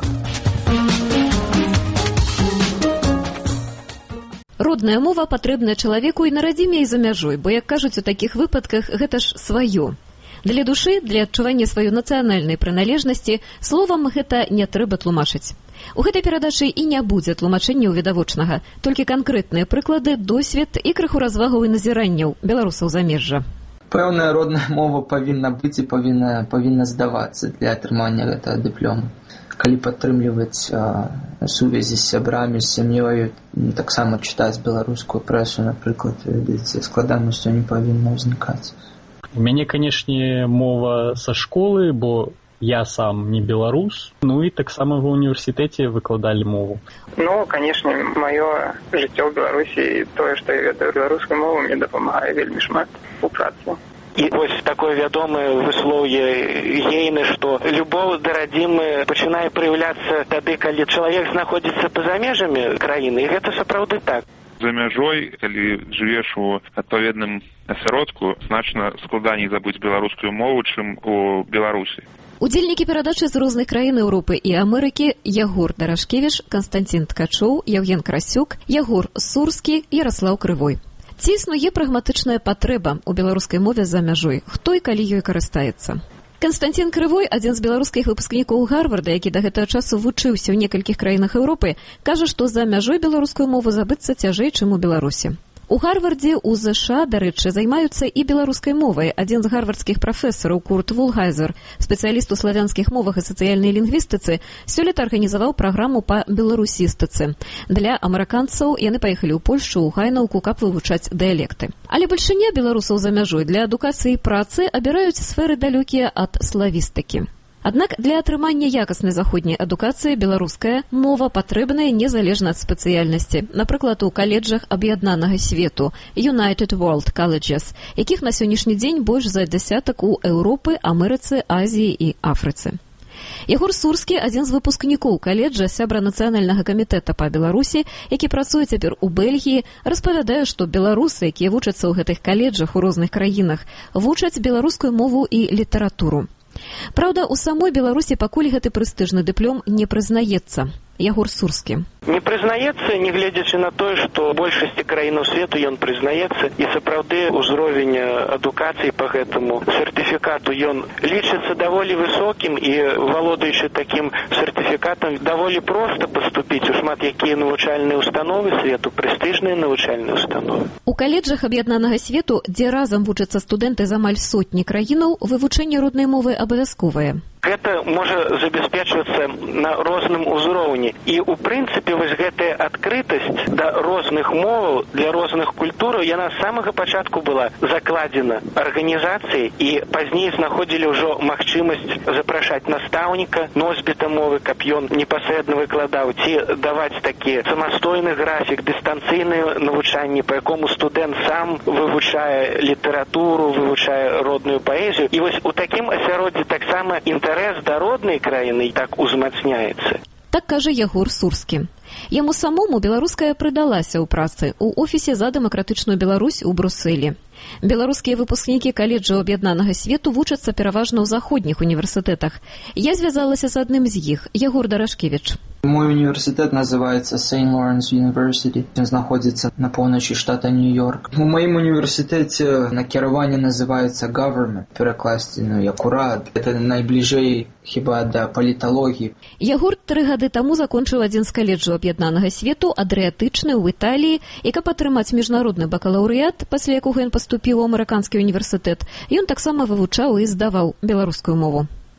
Родная мова патрэбная чалавеку і на радзіме, і за мяжой, бо, як кажуць, у такіх выпадках гэта ж сваё. Для душы, для адчування сваёй нацыянальнай прыналежнасці, словам гэта не трэба тлумачыць. У гэтай перадачы і не будзе тлумачэнняў відавочнага, толькі канкрэтныя прыклады, досвед і крыху развагаў і назіранняў беларусаў замежжа. Пэўная родная мова павінна быць і павінна здавацца для атрымання гэтага дыплому. Калі падтрымліваць сувязі з сябрамі, з сям'ёю, таксама чытаць беларускую прэсу, напрыклад, складанасцю не павінна ўзнікаць. У мяне, канешне, мова са школы, бо я сам не беларус, ну і таксама ва універсітэце выкладалі мову. Ну, канешне, маё жыццё ў Беларусі, тое, што я ведаю беларускую мову, мне дапамагае вельмі шмат у працы. І вось такое вядомае выслоўе Гейны, што любоў да радзімы пачынае праяўляцца тады, калі чалавек знаходзіцца па-за межамі краіны, і гэта сапраўды так. За мяжой, калі жывеш у адпаведным асяродку, значна складаней забыць беларускую мову, чым у Беларусі. Удзельнікі перадачы з розных краін Еўропы і Амерыкі: Ягор Дарашкевіч, Канстантин Ткачоў, Яўген Красюк, Ягор Сурскі, Ярослаў Крывой. Ці існуе прагматычная патрэба ў беларускай мове за мяжой? Хто і калі ёй карыстаецца? Канстантин Крывой, адзін з беларускіх выпускнікоў Гарварда, які да гэтага часу вучыўся ў некалькіх краінах Еўропы, кажа, што за мяжой беларускую мову забыцца цяжэй, чым у Беларусі. У Гарвардзе, у ЗША, дарэчы, займаюцца і беларускай мовай. Адзін з гарвардскіх прафесараў, Курт Вулгайзер, спецыяліст у славянскіх мовах і сацыяльнай лінгвістыцы, сёлета арганізаваў праграму па беларусістыцы. Для амерыканцаў яны паехалі ў Польшчу, ў Гайнаўку, каб вывучаць дыялекты. Але бальшыня беларусаў за мяжой для адукацыі і працы абіраюць сферы далёкія ад славістыкі. Аднак для атрымання якаснай заходняй адукацыі беларуская мова патрэбная незалежна ад спецыяльнасці. Напрыклад, у каледжах аб'яднанага свету United World Colleges, якіх на сённяшні дзень больш за дзясятак у Еўропы, Амерыцы, Азіі і Афрыцы. Ягор Сурскі, адзін з выпускнікоў каледжа, сябра нацыянальнага камітэта па Беларусі, які працуе цяпер у Бельгіі, распавядае, што беларусы, якія вучацца ў гэтых каледжах у розных краінах, вучаць беларускую мову і літаратуру. Праўда, у самой Беларусі пакуль гэты прэстыжны дыплом не прызнаецца. Ягор Сурскі. Не прызнаецца, не гледзячы на тое, што большасці краінаў свету ён прызнаецца, і сапраўды ўзровень адукацыі па гэтаму сертыфікату ён лічыцца даволі высокім, і валодаючы такім сертыфікатам даволі проста паступіць у шмат якія навучальныя установы свету, прэстыжныя навучальныя установы. У каледжах аб'яднанага свету, дзе разам вучацца студэнты з амаль сотні краінаў, вывучэнне роднай мовы абавязковае. Гэта можа забяспечвацца на розным узроўні. І, у прынцыпе, вось гэтая адкрытасць да розных моваў, для розных культураў, яна з самага пачатку была закладзена арганізацыяй, і пазней знаходзілі ўжо магчымасць запрашаць настаўніка, носьбіта мовы, каб ён непасрэдна выкладаў, ці даваць такі самастойны графік, дыстанцыйнае навучанне, па якому студэнт сам вывучае літаратуру, вывучае родную паэзію. І вось у такім асяроддзі таксама інтарэс да роднай краіны так узмацняецца. Так кажа Ягор Сурскі. Яму самому беларуская прыдалася ў працы ў офісе за дэмакратычную Беларусь у Брусэлі. Беларускія выпускнікі каледжаў аб'яднанага свету вучацца пераважна ў заходніх універсітэтах. Я звязалася з адным з іх, Ягор Дарашкевіч. Мой універсітэт называецца St. Lawrence University. Ён знаходзіцца на поўначы штата Нью-Йорк. У маім універсітэце накіраванне называецца government. Перакласці, як урад. Это найбліжэй хіба да паліталогіі. Ягор 3 гады таму закончыў адзін з каледжаў аб'яднанага свету, адрыятычны ў Італіі, і каб атрымаць міжнародны бакалаўрыят, пасля якога ён паступіў у амерыканскі універсітэт, ён таксама вывучаў і здаваў беларускую мову.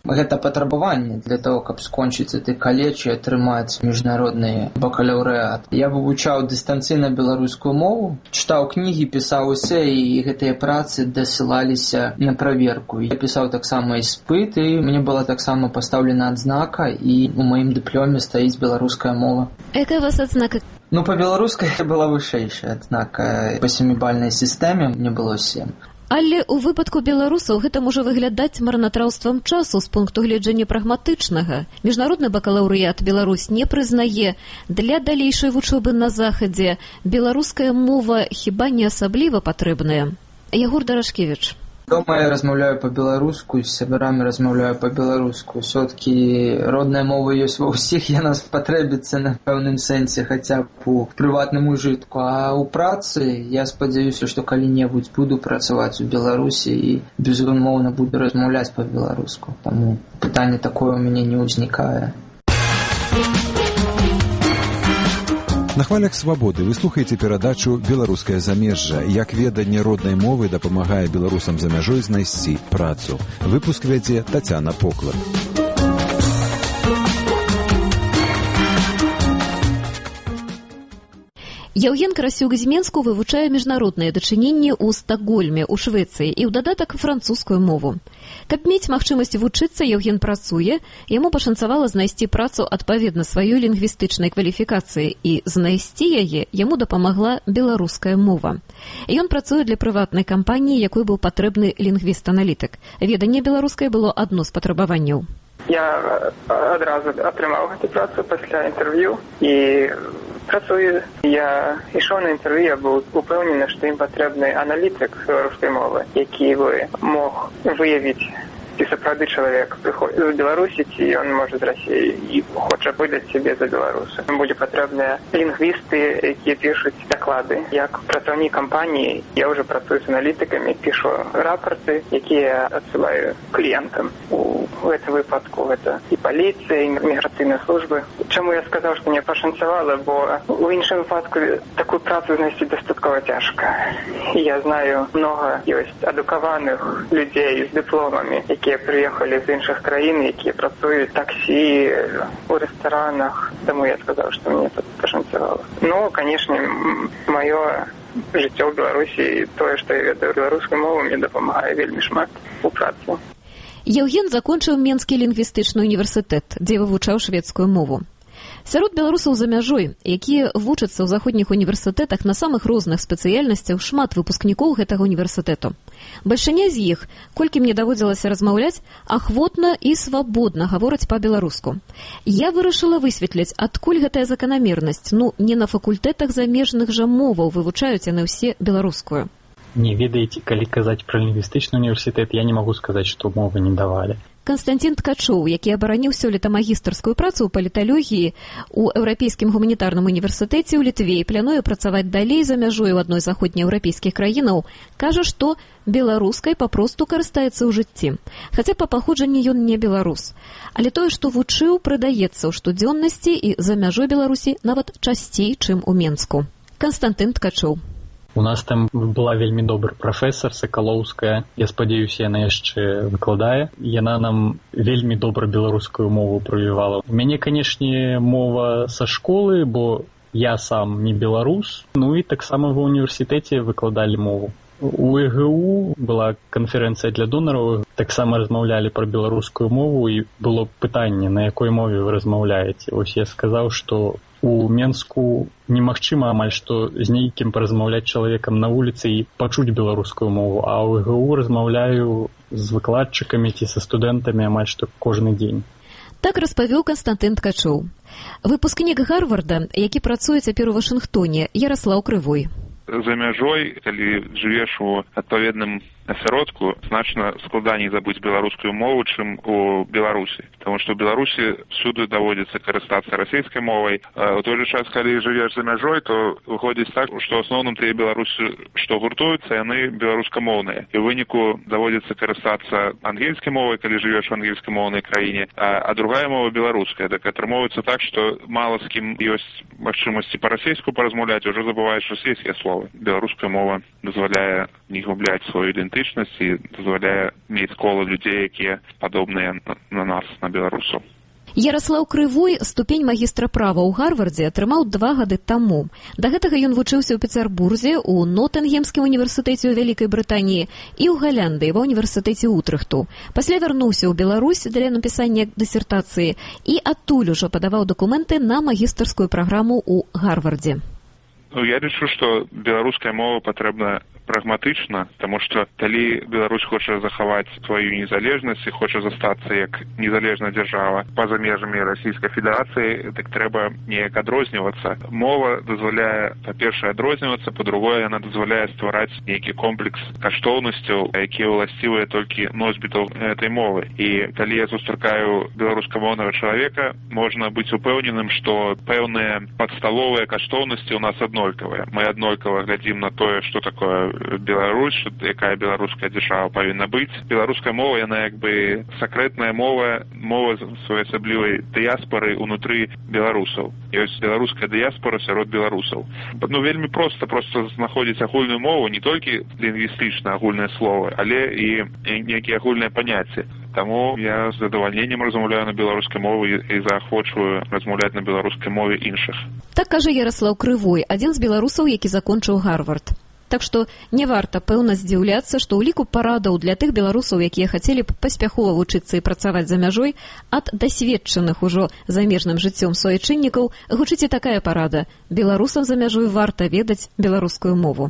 Гэта патрабаванне для того, каб скончыць гэты каледж і атрымаць міжнародны бакалаўрэат. Я вывучаў дыстанцыйна беларускую мову, чытаў кнігі, пісаў эсэ, і гэтыя працы дасылаліся на праверку. Я пісаў таксама іспыт, і мне была таксама пастаўлена адзнака, і у маім дыпломе стаіць беларуская мова. Якая у вас адзнака? Па-беларускай была вышэйшая адзнака. Па 7-бальнай сістэме мне было 7. Але ў выпадку беларусаў гэта можа выглядаць марнатраўствам часу з пункту гледжання прагматычнага. Міжнародны бакалаўрыят Беларусь не прызнае. Для далейшай вучобы на захадзе беларуская мова хіба не асабліва патрэбная? Ягор Дарашкевіч. Дома я размаўляю па-беларуску, з сябрамі размаўляю па-беларуску. Усё-ткі родная мова ёсць ва ўсіх, яна спатрэбіцца на пэўным сэнсе, хаця б у прыватным ужытку. А ў працы я спадзяюся, што калі-небудзь буду працаваць у Беларусі і безумоўна буду размаўляць па-беларуску. Таму пытанне такое ў мяне не ўзнікае. На хвалях свабоды вы слухаеце перадачу «Беларускае замежжа», як веданне роднай мовы дапамагае беларусам за мяжой знайсці працу. Выпуск вядзе Тацяна Поклад. Яўген Карасюк з Менску вывучае міжнародныя дачыненні ў Стакгольме, у Швецыі, і ў дадатак французскую мову. Каб мець магчымасць вучыцца, Яўген працуе, яму пашанцавала знайсці працу адпаведна сваёй лінгвістычнай кваліфікацыі, і знайсці яе яму дапамагла беларуская мова. Ён працуе для прыватнай кампаніі, якой быў патрэбны лінгвіст-аналітык. Веданне беларускай было адно з патрабаванняў. Я адразу атрымаў гэту працу пасля інтэрв'ю і працую. Я ішоў на інтэрв'ю, я быў упэўнены, што ім патрэбны аналітык беларускай мовы, які бы мог выявіць, ці сапраўды чалавек прыходзіць з Беларусі, ці ён можа з Расіі і хоча выдаць сябе за беларуса. Будзе патрэбныя лінгвісты, якія пішуць даклады. Як працаўнік кампаніі я ўжо працую з аналітыкамі, пішу рапорты, якія адсылаю кліентам. У гэтым выпадку гэта і паліцыя, і міграцыйныя службы. Чаму я сказаў, што мне пашанцавала, бо у іншым выпадку такую працу знайсці дастаткова цяжка. Я знаю, многа ёсць адукаваных людзей з дыпломамі, якія прыехалі з іншых краін, якія працуюць таксі, у рэстаранах. Таму я сказаў, што мне тут пашанцавала. Ну, канешне, маё жыццё ў Беларусі і тое, што я ведаю беларускую мову, мне дапамагае вельмі шмат у працы. Яўген закончыў Менскі лінгвістычны універсітэт, дзе вывучаў шведскую мову. Сярод беларусаў за мяжой, якія вучацца ў заходніх універсітэтах на самых розных спецыяльнасцях, шмат выпускнікоў гэтага універсітэту. Бальшыня з іх, колькі мне даводзілася размаўляць, ахвотна і свабодна гавораць па-беларуску. Я вырашыла высветліць, адкуль гэтая заканамернасць. Не на факультэтах замежных жа моваў вывучаюць яны ўсе беларускую. Не ведаеце, калі казаць пра лінгвістычны універсітэт, я не магу сказаць, што мовы не давалі. Константин Ткачоў, які абараніў сёлета магістарскую працу ў паліталогіі ў Еўрапейскім гуманітарным універсітэце ў Літве і плануе працаваць далей за мяжой у адной з заходнееўрапейскіх краінаў, кажа, што беларускай папросту карыстаецца ў жыцці. Хаця па паходжанні ён не беларус. Але тое, што вучыў, прыдаецца ў штодзённасці і за мяжой Беларусі нават часцей, чым у Менску. Константин Ткачоў. У нас там была вельмі добры прафесар Сакалоўская. Я спадзяюся, яна яшчэ выкладае. Яна нам вельмі добра беларускую мову прывівала. У мяне, канешне, мова са школы, бо я сам не беларус. Ну і таксама ва універсітэце выкладалі мову. У ЭГУ была канферэнцыя для донараў. Таксама размаўлялі пра беларускую мову і было пытанне, на якой мове вы размаўляеце. Вось я сказаў, што у Менску немагчыма амаль што з нейкім паразмаўляць чалавекам на вуліцы і пачуць беларускую мову, а ў ЭГУ размаўляю з выкладчыкамі ці са студэнтамі амаль што кожны дзень. Так распавёў Константин Ткачоў. Выпускнік Гарварда, які працуе цяпер у Вашынгтоне, Яраслаў Крывой. За мяжой, калі жывеш у адпаведным асяродку, значна складаней забыць беларускую мову, чым у Беларусі. Таму што ў Беларусі всюды даводзіцца карыстацца расійскай мовай. У той жа час, калі жывеш за мяжой, то выходзіць так, што ў асноўным тыя беларусы, што гуртуюцца, яны беларускамоўныя. І ў выніку даводзіцца карыстацца ангельскай мовай, калі жывеш у ангельскамоўнай краіне, а другая мова беларуская. Так атрымоўваецца так, што мала з кім ёсць магчымасці па-расейску паразмаўляць, ужо забываеш расійскія словы. Беларуская мова дазваляе не губляць свою ідэнтычнасць. ідэнтычнасць і дазваляе мець кола людзей, якія падобныя на нас, на беларусаў. Яраслаў Крывой ступень магістра права ў Гарвардзе атрымаў 2 гады таму. Да гэтага ён вучыўся ў Пецярбурзе, у Нотынгемскім універсітэце ў Вялікай Брытаніі і ў Галляндыі ва універсітэце Утрыхту. Пасля вярнуўся ў Беларусь для напісання дысертацыі і адтуль ужо падаваў дакументы на магістарскую праграму ў Гарвардзе. Я лічу, што беларуская мова патрэбна прагматычна, таму што калі Беларусь хоча захаваць сваю незалежнасць і хоча застацца як незалежная дзяржава па-за межамі Расійскай Федэрацыі, так трэба неяк адрознівацца. Мова дазваляе, па-першае, адрознівацца, па-другое, яна дазваляе ствараць нейкі комплекс каштоўнасцяў, якія ўласцівыя толькі носьбітаў гэтай мовы. І калі я сустракаю беларускамоўнага чалавека, можна быць упэўненым, што пэўныя падсталовыя каштоўнасці ў нас аднолькавыя. Мы аднолькава глядзім на тое, што такое Беларусь, якая беларуская дзяржава павінна быць. Беларуская мова, яна як бы сакрэтная мова, мова своеасаблівай дыяспоры ўнутры беларусаў. Ёсць беларуская дыяспора сярод беларусаў. Вельмі проста знаходзіць агульную мову, не толькі лінгвістычна агульныя словы, але і нейкія агульныя паняцці. Таму я з задавальненнем размаўляю на беларускай мове і заахвочваю размаўляць на беларускай мове іншых. Так кажа Яраслаў Крывой, адзін з беларусаў, які закончыў Гарвард. Так што не варта, пэўна, здзіўляцца, што ў ліку парадаў для тых беларусаў, якія хацелі б паспяхова вучыцца і працаваць за мяжой, ад дасведчаных ужо замежным жыццём суайчыннікаў гучыць і такая парада. Беларусам за мяжой варта ведаць беларускую мову.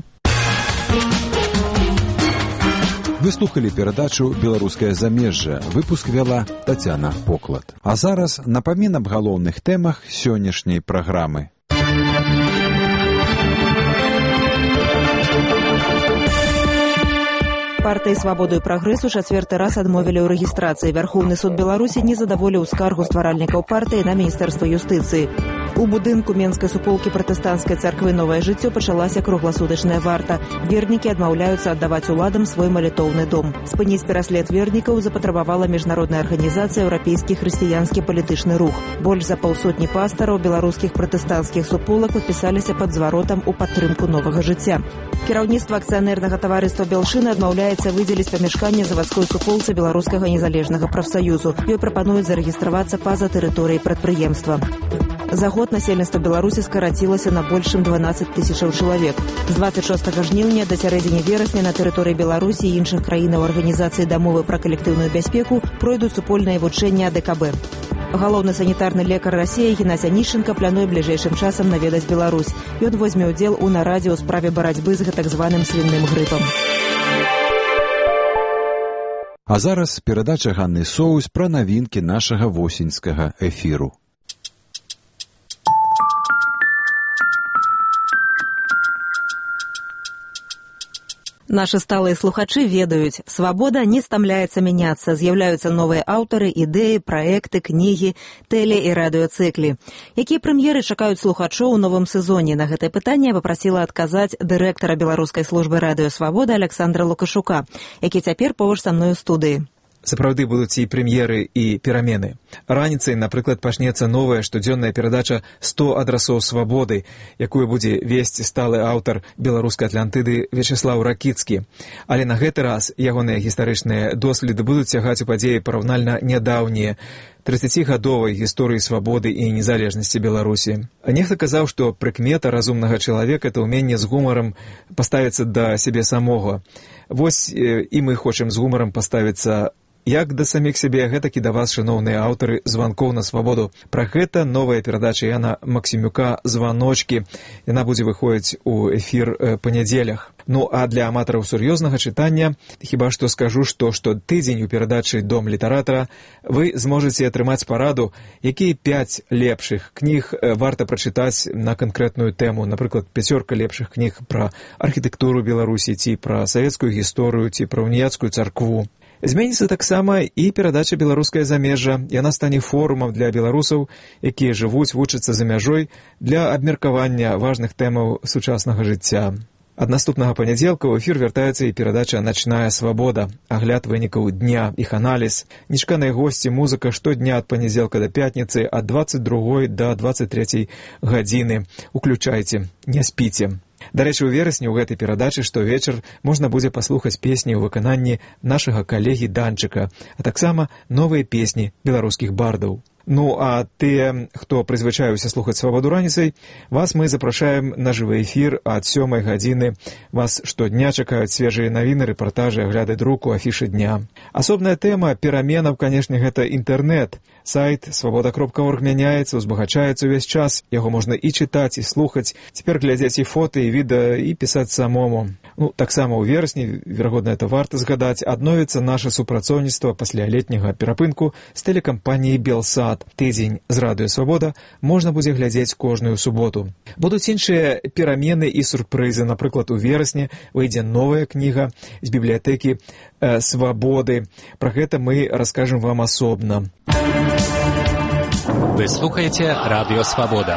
Вы слухали перадачу «Беларускае замежжа». Выпуск вяла Тацяна Поклад. А зараз напамін аб галоўных тэмах сённяшняй праграмы. Партыі «Свабоду і прагрэс» у 4-й раз адмовілі ў рэгістрацыі. Вярхоўны суд Беларусі не задаволіў скаргу стваральнікаў партыі на міністэрства юстыцыі. У будынку Менскай суполкі пратэстанцкай царквы «Новае жыццё» пачалася кругласутачная варта. Вернікі адмаўляюцца аддаваць уладам свой малітоўны дом. Спыніць пераслед вернікаў запатрабавала міжнародная арганізацыя «Еўрапейскі хрысціянскі палітычны рух». Больш за паўсотні пастараў беларускіх пратэстанцкіх суполак падпісаліся пад зваротам у падтрымку новага жыцця. Кіраўніцтва акцыянернага таварыства «Белшына» адмаўляецца выдзеліць памяшканне завадской суполцы беларускага незалежнага прафсаюзу. Ёй прапануюць зарэгістравацца па-за тэрыторыяй прадпрыемства. За год насельніцтва Беларусі скарацілася на больш чым 12 тысячаў чалавек. З 26 жніўня да сярэдзіны верасня на тэрыторыі Беларусі і іншых краінаў арганізацыі дамовы пра калектыўную бяспеку пройдуць супольныя вучэнні АДКБ. Галоўны санітарны лекар Расіі Геннадзь Анішченка плануе бліжэйшым часам наведаць Беларусь. Ён возьме ўдзел у нарадзе ў справе барацьбы з гэтак званым свінным грыпам. А зараз перадача Ганны Соўз пра навінкі нашага восеньскага эфіру. Наши сталыя слухачы ведаюць, свабода не стамляецца мяняцца, з'яўляюцца новыя аўтары, ідэі, праекты, кнігі, тэле- і радыёцыклі. Якія прэм'еры чакаюць слухачоў у новым сезоне? На гэтае пытанне я папрасіла адказаць дырэктара беларускай службы радыё «Свабода» Александра Лукашука, які цяпер побач са мной у студыі. Сапраўды будуць і прэм'еры, і перамены. Раніцай, напрыклад, пачнецца новая штодзённая перадача «100 адрасоў свабоды», якую будзе весці сталы аўтар беларускай Атлантыды Вячеслаў Ракіцкі. Але на гэты раз ягоныя гістарычныя доследы будуць сягаць у падзеі параўнальна нядаўнія, 30-гадовай гісторыі свабоды і незалежнасці Беларусі. Нехта казаў, што прыкмета разумнага чалавека – это ўменне з гумарам паставіцца да сябе самога. Вось і мы хочам з гумарам паставіцца як да саміх сябе, гэтак і да вас, шаноўныя аўтары званкоў на свабоду. Пра гэта новая перадача Яна Максімюка «Званочкі». Яна будзе выходзіць у эфір па нядзелях. Ну, а для аматараў сур'ёзнага чытання хіба што скажу, што штотыдзень у перадачы «Дом літаратара» вы зможаце атрымаць параду, якія 5 лепшых кніг варта прачытаць на канкрэтную тэму. Напрыклад, 5 лепшых кніг пра архітэктуру Беларусі, ці пра савецкую гісторыю, ці пра уніяцкую царкву. Зменіцца таксама і перадача «Беларускае замежжа». Яна стане форумам для беларусаў, якія жывуць, вучацца за мяжой, для абмеркавання важных тэмаў сучаснага жыцця. Ад наступнага панядзелка ў эфір вяртаецца і перадача «Начная свабода», агляд вынікаў дня, іх аналіз, нечаканыя госці, музыка штодня ад панядзелка да пятніцы ад 22 да 23 гадзіны. Уключайце, не спіце. Дарэчы, у верасні ў гэтай перадачы штовечар можна будзе паслухаць песні ў выкананні нашага калегі Данчыка, а таксама новыя песні беларускіх бардаў. Ну, а тыя, хто прызвычаіўся слухаць «Свабоду раніцай», вас мы запрашаем на жывы эфір ад 7 гадзіны. Вас штодня чакаюць свежыя навіны, рэпартажы, агляды друку, афішы дня. Асобная тэма пераменаў, канешне, гэта інтэрнэт. Сайт «Свабода.орг» мяняецца, узбагачаецца ўвесь час. Яго можна і чытаць, і слухаць. Цяпер глядзець і фота, і відэа, і пісаць самому. Ну, таксама ў верасні, верагодна, это варта згадаць, адновіцца наша супрацоўніцтва пасля летняга перапынку з тэлекампаніяй «Белсад». Тыдзень з радыё «Свабода» можна будзе глядзець кожную суботу. Будуць іншыя перамены і сюрпрызы. Напрыклад, у верасні выйдзе новая кніга з бібліятэкі «Свабоды». Пра гэта мы раскажам вам асобна. Вы слухаете «Радио Свобода».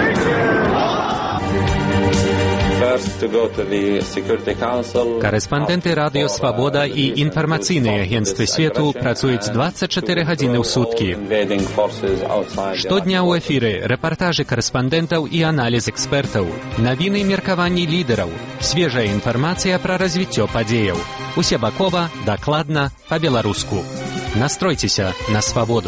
Корэспандэнты «Радио Свобода» і інфармацыйныя агенцтвы свету працуюць 24 гадзіны ў суткі. Штодня ў эфіры рэпартажы корэспандэнтаў і аналіз экспертаў, навіны і меркаванні лідараў, свежая інфармацыя пра развіццё падзеяў. Усебакова, дакладна, па-беларуску. Настройцеся на свабоду.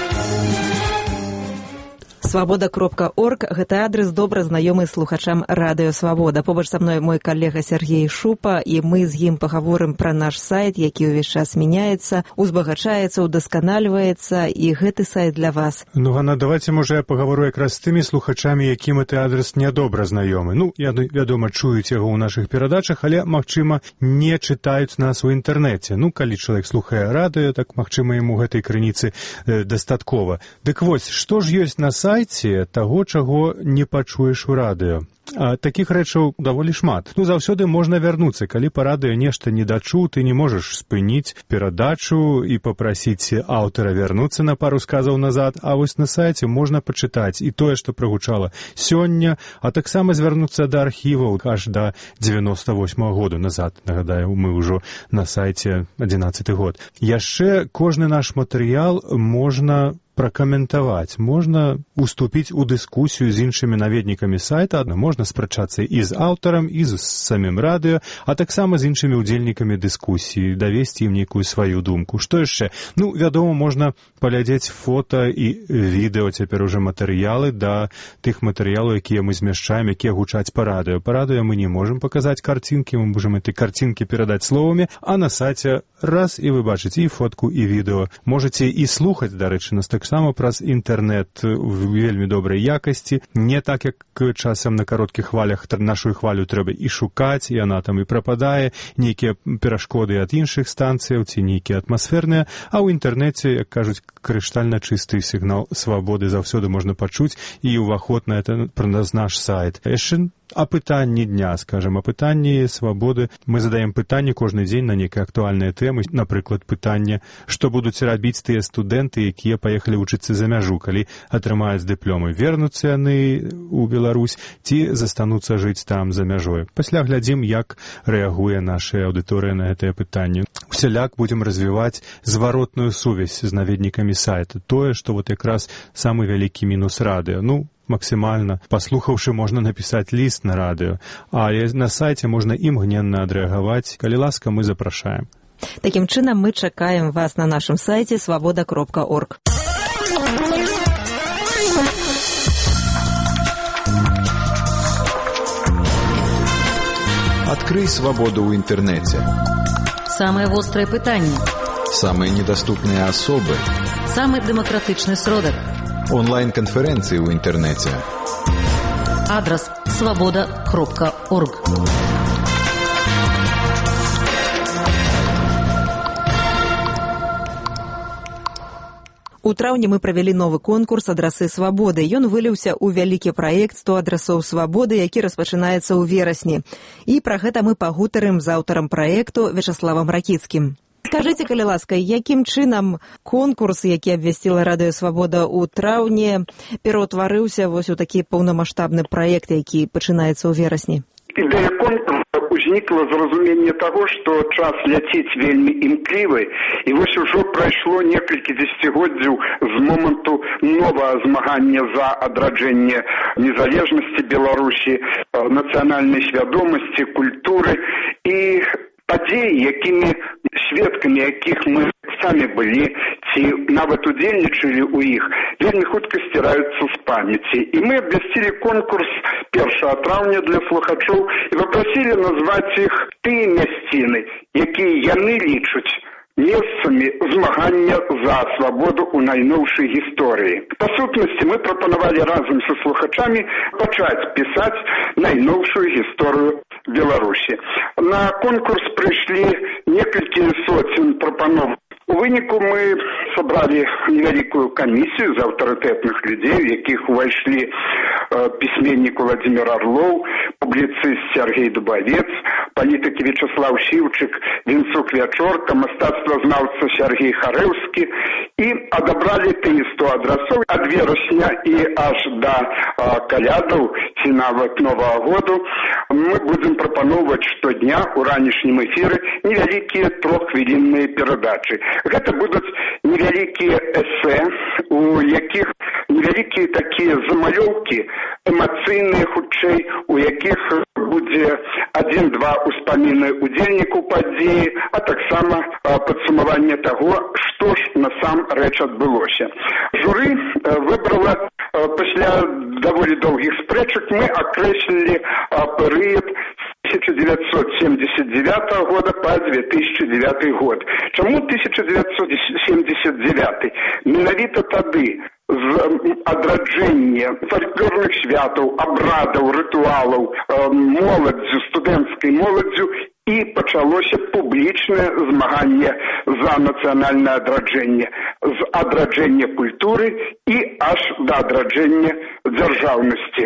Свабода.орг – гэта адрес добра знаёмы слухачам радыё «Свабода». Побач са мной мой калега Сергей Шупа, і мы з ім пагаворым пра наш сайт, які ўвесь час мяняецца, узбагачаецца, удасканальваецца, і гэты сайт для вас. Ну, Ганна, давайте, можа, я пагавору якраз з тымі слухачамі, якім гэты адрес нядобра знаёмы. Ну, вядома, чуюць яго ў нашых перадачах, але, магчыма, не чытаюць нас у інтэрнэце. Ну, калі чалавек слухае радыё, так, магчыма, яму гэтай крыніцы дастаткова. Дык вось, што ж ёсць на сайце таго, чаго не пачуеш у радыё? Такіх рэчаў даволі шмат. Ну, заўсёды можна вярнуцца. Калі па радыё нешта не дачуў, ты не можаш спыніць перадачу і папрасіць аўтара вярнуцца на пару сказаў назад, а вось на сайце можна пачытаць і тое, што прагучала сёння, а таксама звярнуцца да архіваў аж да 98-го году назад. Нагадаю, мы ўжо на сайце 11-й год. Яшчэ кожны наш матэрыял можна пракаментаваць, можна уступіць у дыскусію з іншымі наведнікамі сайта, можна спрачацца і з аўтарам, і з самім радыё, а таксама з іншымі ўдзельнікамі дыскусіі, давесці ім нейкую сваю думку. Што яшчэ? Ну, вядома, можна паглядзець фота і відэо, цяпер уже матэрыялы да тых матэрыялаў, якія мы змяшчаем, якія гучаць па радыё. Па радыё мы не можам паказаць карцінкі, мы можам эти карцінкі перадаць словамі, а на сайце раз і вы бачыце і фотку, і відэо. Можаце і слухаць, дарэчы, нас таксама праз інтэрнэт в вельмі добрай якасці, не так, як часам на кароткіх хвалях нашу хвалю трэба і шукаць, і яна там і прападае, нейкія перашкоды ад іншых станцыяў ці нейкія атмасферныя, а ў інтэрнэце, як кажуць, крыштальна чысты сігнал свабоды заўсёды можна пачуць, і ўваход на это праз наш сайт. Яшчэ апытанні дня, скажем, апытанні свабоды. Мы задаем пытанні кожны дзень на нейкія актуальныя тэмы. Напрыклад, пытанне, што будуць рабіць тыя студэнты, якія паехалі вучыцца за мяжу, калі атрымаюць дыпломы. Вернуцца яны ў Беларусь ці застануцца жыць там за мяжой. Пасля глядзім, як рэагуе наша аўдыторыя на гэтае пытанне. Усяляк будзем развіваць зваротную сувязь з наведнікамі сайта. Тое, што вот якраз самы вялікі мінус радыё. Ну, максімальна. Паслухаўшы, можна напісаць ліст на радыё, а на сайце можна імгненна адрэагаваць. Калі ласка, мы запрашаем. Такім чынам, мы чакаем вас на нашым сайце свабода.орг. Адкрый свабоду ў інтэрнэце. Самые вострые пытанні. Самые недоступныя асобы. Самый демократычны сродак. Онлайн-канферэнцыі ў інтэрнэце. Адрес свобода.орг. У траўні мы правялі новы конкурс «Адрасы свабоды». Ён выліўся ў вялікі праект «100 адрасоў свабоды», які распачынаецца ў верасні. І пра гэта мы пагутарым з аўтарам праекту Вячаславам Ракіцкім. Скажыце, калі ласка, якім чынам конкурс, які абвясціла радыё «Свабода» ў траўні, пераўтварыўся вось у такі паўнамаштабны праект, які пачынаецца ў верасні? Ідэя конкурсу узнікла з разумення таго, што час ляціць вельмі імклівы, і вось ужо прайшло некалькі дзесяцігоддзяў з моманту новага змагання за адраджэнне незалежнасці Беларусі. нацыянальнай свядомасці, культуры і падзеі, якімі сведкамі якіх мы самі былі ці нават удзельнічалі ў іх, вельмі хутка сціраюцца з памяці. І мы абвясцілі конкурс 1 траўня для слухачоў і папрасілі назваць іх тыя мясціны, якія яны лічаць месцамі змагання за свабоду ў найноўшай гісторыі. Па сутнасці мы прапанавалі разам са слухачамі пачаць пісаць найноўшую гісторыю Беларусі. На конкурс прыйшлі некалькі соцень прапаноў. У выніку мы сабралі невялікую камісію з аўтарытэтных людзей, у якіх увайшлі пісьменнік Владимир Орлов, публіцыст Сергей Дубавец, палітыкі Вячеслав Сіўчык, Вінцук Вячорка, мастацтвазнаўца Сергей Харэўскі, і адабралі тыя 100 адрасоў ад верасня і аж да калядаў ці нават Новага году. Мы будзем прапаноўваць штодня ў ранішнім эфіры невялікія 3-хвілінныя перадачы. Гэта будуць невялікія эсэ, у якіх невялікія такія замалёўкі, эмацыйныя хутчэй, у якіх будзе 1-2 успаміны удзельнікаў падзеі, а таксама падсумаванне таго, што ж насамрэч адбылося. Журы выбрала пасля даволі доўгіх спрэчак, мы акрэслілі перыяд з 1979 года по 2009 год. Чаму 1979? Менавіта тады з адраджэння фальклорных святаў, абрадаў, рытуалаў, моладзю, студэнцкай моладзю і пачалося публічнае змаганне за нацыянальнае адраджэнне, з адраджэння культуры і аж да адраджэння дзяржаўнасці.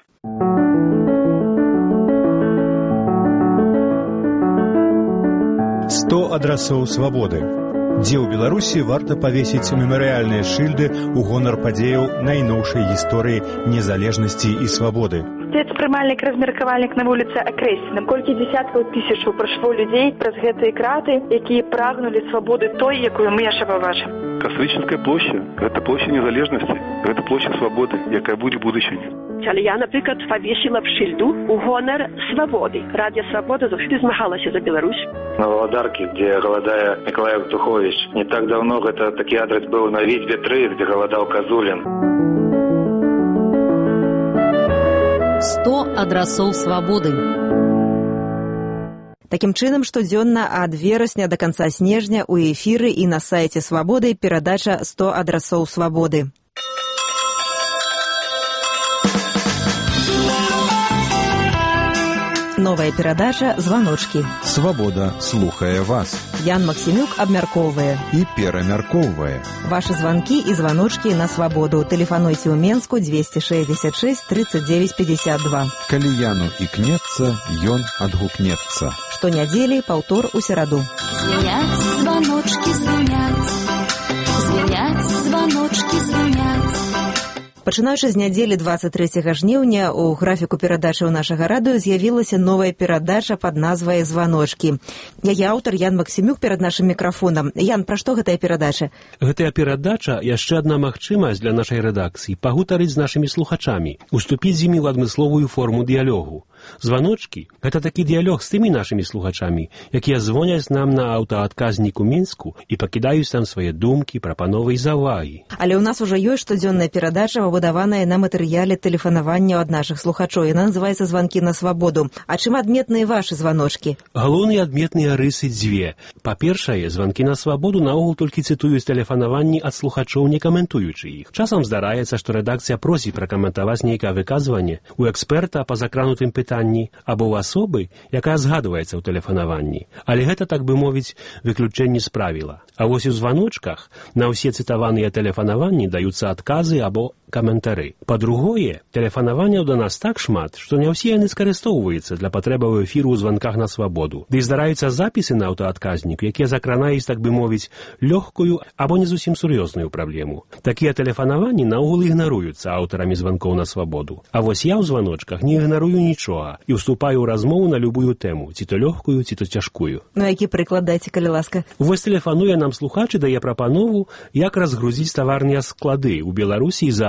«100 адрасоў свабоды». Дзе ў Беларусі варта павесіць мемарыяльныя шыльды ў гонар падзеяў найноўшай гісторыі незалежнасці і свабоды. Прымальнік, размеркавальнік на вуліцы акрэслены. Колькі дзесяткаў тысячаў прайшло людзей праз гэтыя краты, якія прагнулі свабоды той, якую мы яшчэ пабачым. Кастрычніцкая площа – гэта площа незалежнасці, гэта площа свабоды, якая будзе будучыня. Але я, наприклад, павесіла б шыльду у гонар свабоды. Радіо «Свабода» заўсёды змагалася за Беларусь. На Валадарке, где голодая Николай Тухович. Не так давно это такой адрес был на Витьбе 3, где голодал Козулин. 100 адрасоў свабоды. Такім чынам, штодзённа ад верасня да канца снежня ў эфіры і на сайце «Свабоды» перадача «100 адрасоў свабоды». Новая перадача «Званочкі». «Свабода» слухае вас. Ян Максімюк абмяркоўвае і перамяркоўвае. Вашы званкі і званочкі на свабоду. Тэлефануйце ў Менску 266 39 52. Калі Яну ікнецца, ён адгукнецца. Штонядзелі, паўтор у сераду. Звяняць званочкі, звяняць. Звяняць званочкі, звяняць. Пачынаючы з нядзелі 23 жніўня у графіку перадачаў нашага радыё з'явілася новая перадача пад назвай «Званочкі». Яе аўтар Ян Максімюк перад нашым мікрафонам. Ян, пра што гэтая перадача? Гэтая перадача яшчэ адна магчымасць для нашай рэдакцыі пагутарыць з нашымі слухачамі, уступіць з імі ў адмысловую форму дыялогу. Званочкі – гэта такі дыялог з тымі нашымі слухачамі, якія звоняць нам на аўтаадказнік у Мінску і пакідаюць там свае думкі, прапановы і заўвагі. Але ў нас ужо ёсць штодзённая перадача, пабудаваная на матэрыяле тэлефанавання ад нашых слухачоў. Яна называецца «Званкі на свабоду». А чым адметныя вашы званочкі? Галоўныя адметныя рысы дзве. Па-першае, званкі на свабоду наогул толькі цытуюць тэлефанаванні ад слухачоў, не каментуючы іх. Часам здараецца, што рэдакцыя просіць пракаментаваць нейкае выказванне у эксперта па закранутым пытанні або ў асобы, якая згадваецца ў тэлефанаванні. Але гэта, так бы мовіць, выключэнне з правіла. А вось у званочках на ўсе цытаваныя тэлефанаванні даюцца адказы або каментары. Па-другое, тэлефанаванняў да нас так шмат, што не ўсе яны скарыстоўваюцца для патрэбаў эфіру ў званках на свабоду. Ды здараюцца запісы на аўтаадказнік, якія закранаюць, так бы мовіць, лёгкую або не зусім сур'ёзную праблему. Такія тэлефанаванні наогул ігнаруюцца аўтарамі званкоў на свабоду. А вось я ў званочках не ігнарую нічога і ўступаю ў размову на любую тэму, ці то лёгкую, ці то цяжкую. Ну, які прыклад дайце, калі ласка? Вось тэлефануе нам слухач і дае прапанову, як разгрузіць таварныя склады ў Беларусі за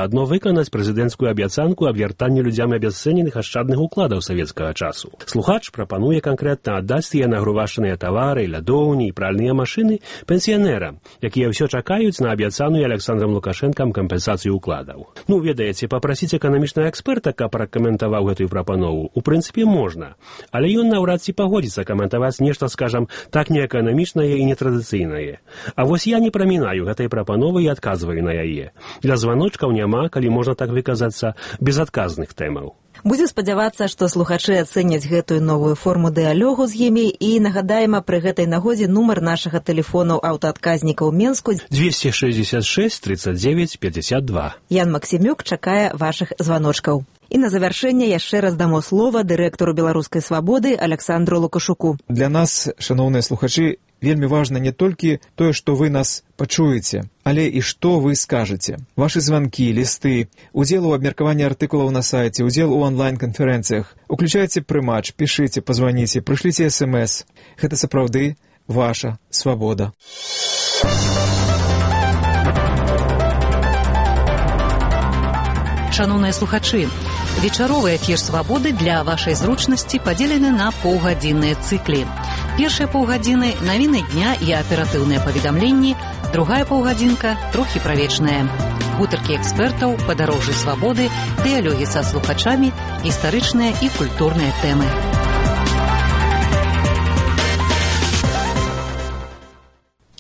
заадно выканаць прэзідэнцкую абяцанку аб вяртанні людзям абясцэненых ашчадных укладаў савецкага часу. Слухач прапануе канкрэтна аддаць тыя нагрувашаныя тавары, лядоўні і пральныя машыны пенсіянерам, якія ўсё чакаюць на абяцаную Александром Лукашэнкам кампенсацыю укладаў. Ну, ведаеце, папрасіць эканамічнага эксперта, каб пракаментаваў гэтую прапанову, у прынцыпе, можна. Але ён наўрад ці пагодзіцца каментаваць нешта, скажам, так неэканамічнае і нетрадыцыйнае. А вось я не прамінаю гэтай прапановы і адказваю на яе. Для званочкаў няма, калі можна так выказацца, безадказных тэмаў. Будзем спадзявацца, што слухачы ацэняць гэтую новую форму дыялогу з імі і нагадаем пры гэтай нагодзе нумар нашага тэлефону аўтаадказніка ў Менску 266 39 52. Ян Максімюк чакае вашых званочкаў. І на завяршэнне яшчэ раз дамо слова дырэктару Беларускай свабоды Александру Лукашуку. Для нас, шаноўныя слухачы, вельмі важна не толькі тое, што вы нас пачуеце, але і што вы скажаце. Вашы званкі, лісты, удзел у абмеркаванні артыкулаў на сайце, удзел у онлайн-канферэнцыях. Уключайце прымач, пішыце, пазваніце, прышліце СМС. Гэта сапраўды ваша свабода. Шановныя слухачы, вечаровы эфір «Свабоды» для вашай зручнасці падзелены на паўгадзінныя цыклі. Першыя паўгадзіны – навіны дня і аператыўныя паведамленні, другая паўгадзінка – трохі правечная. Гутаркі экспертаў, падарожжы свабоды, дыялогі са слухачамі, гістарычныя і культурныя тэмы.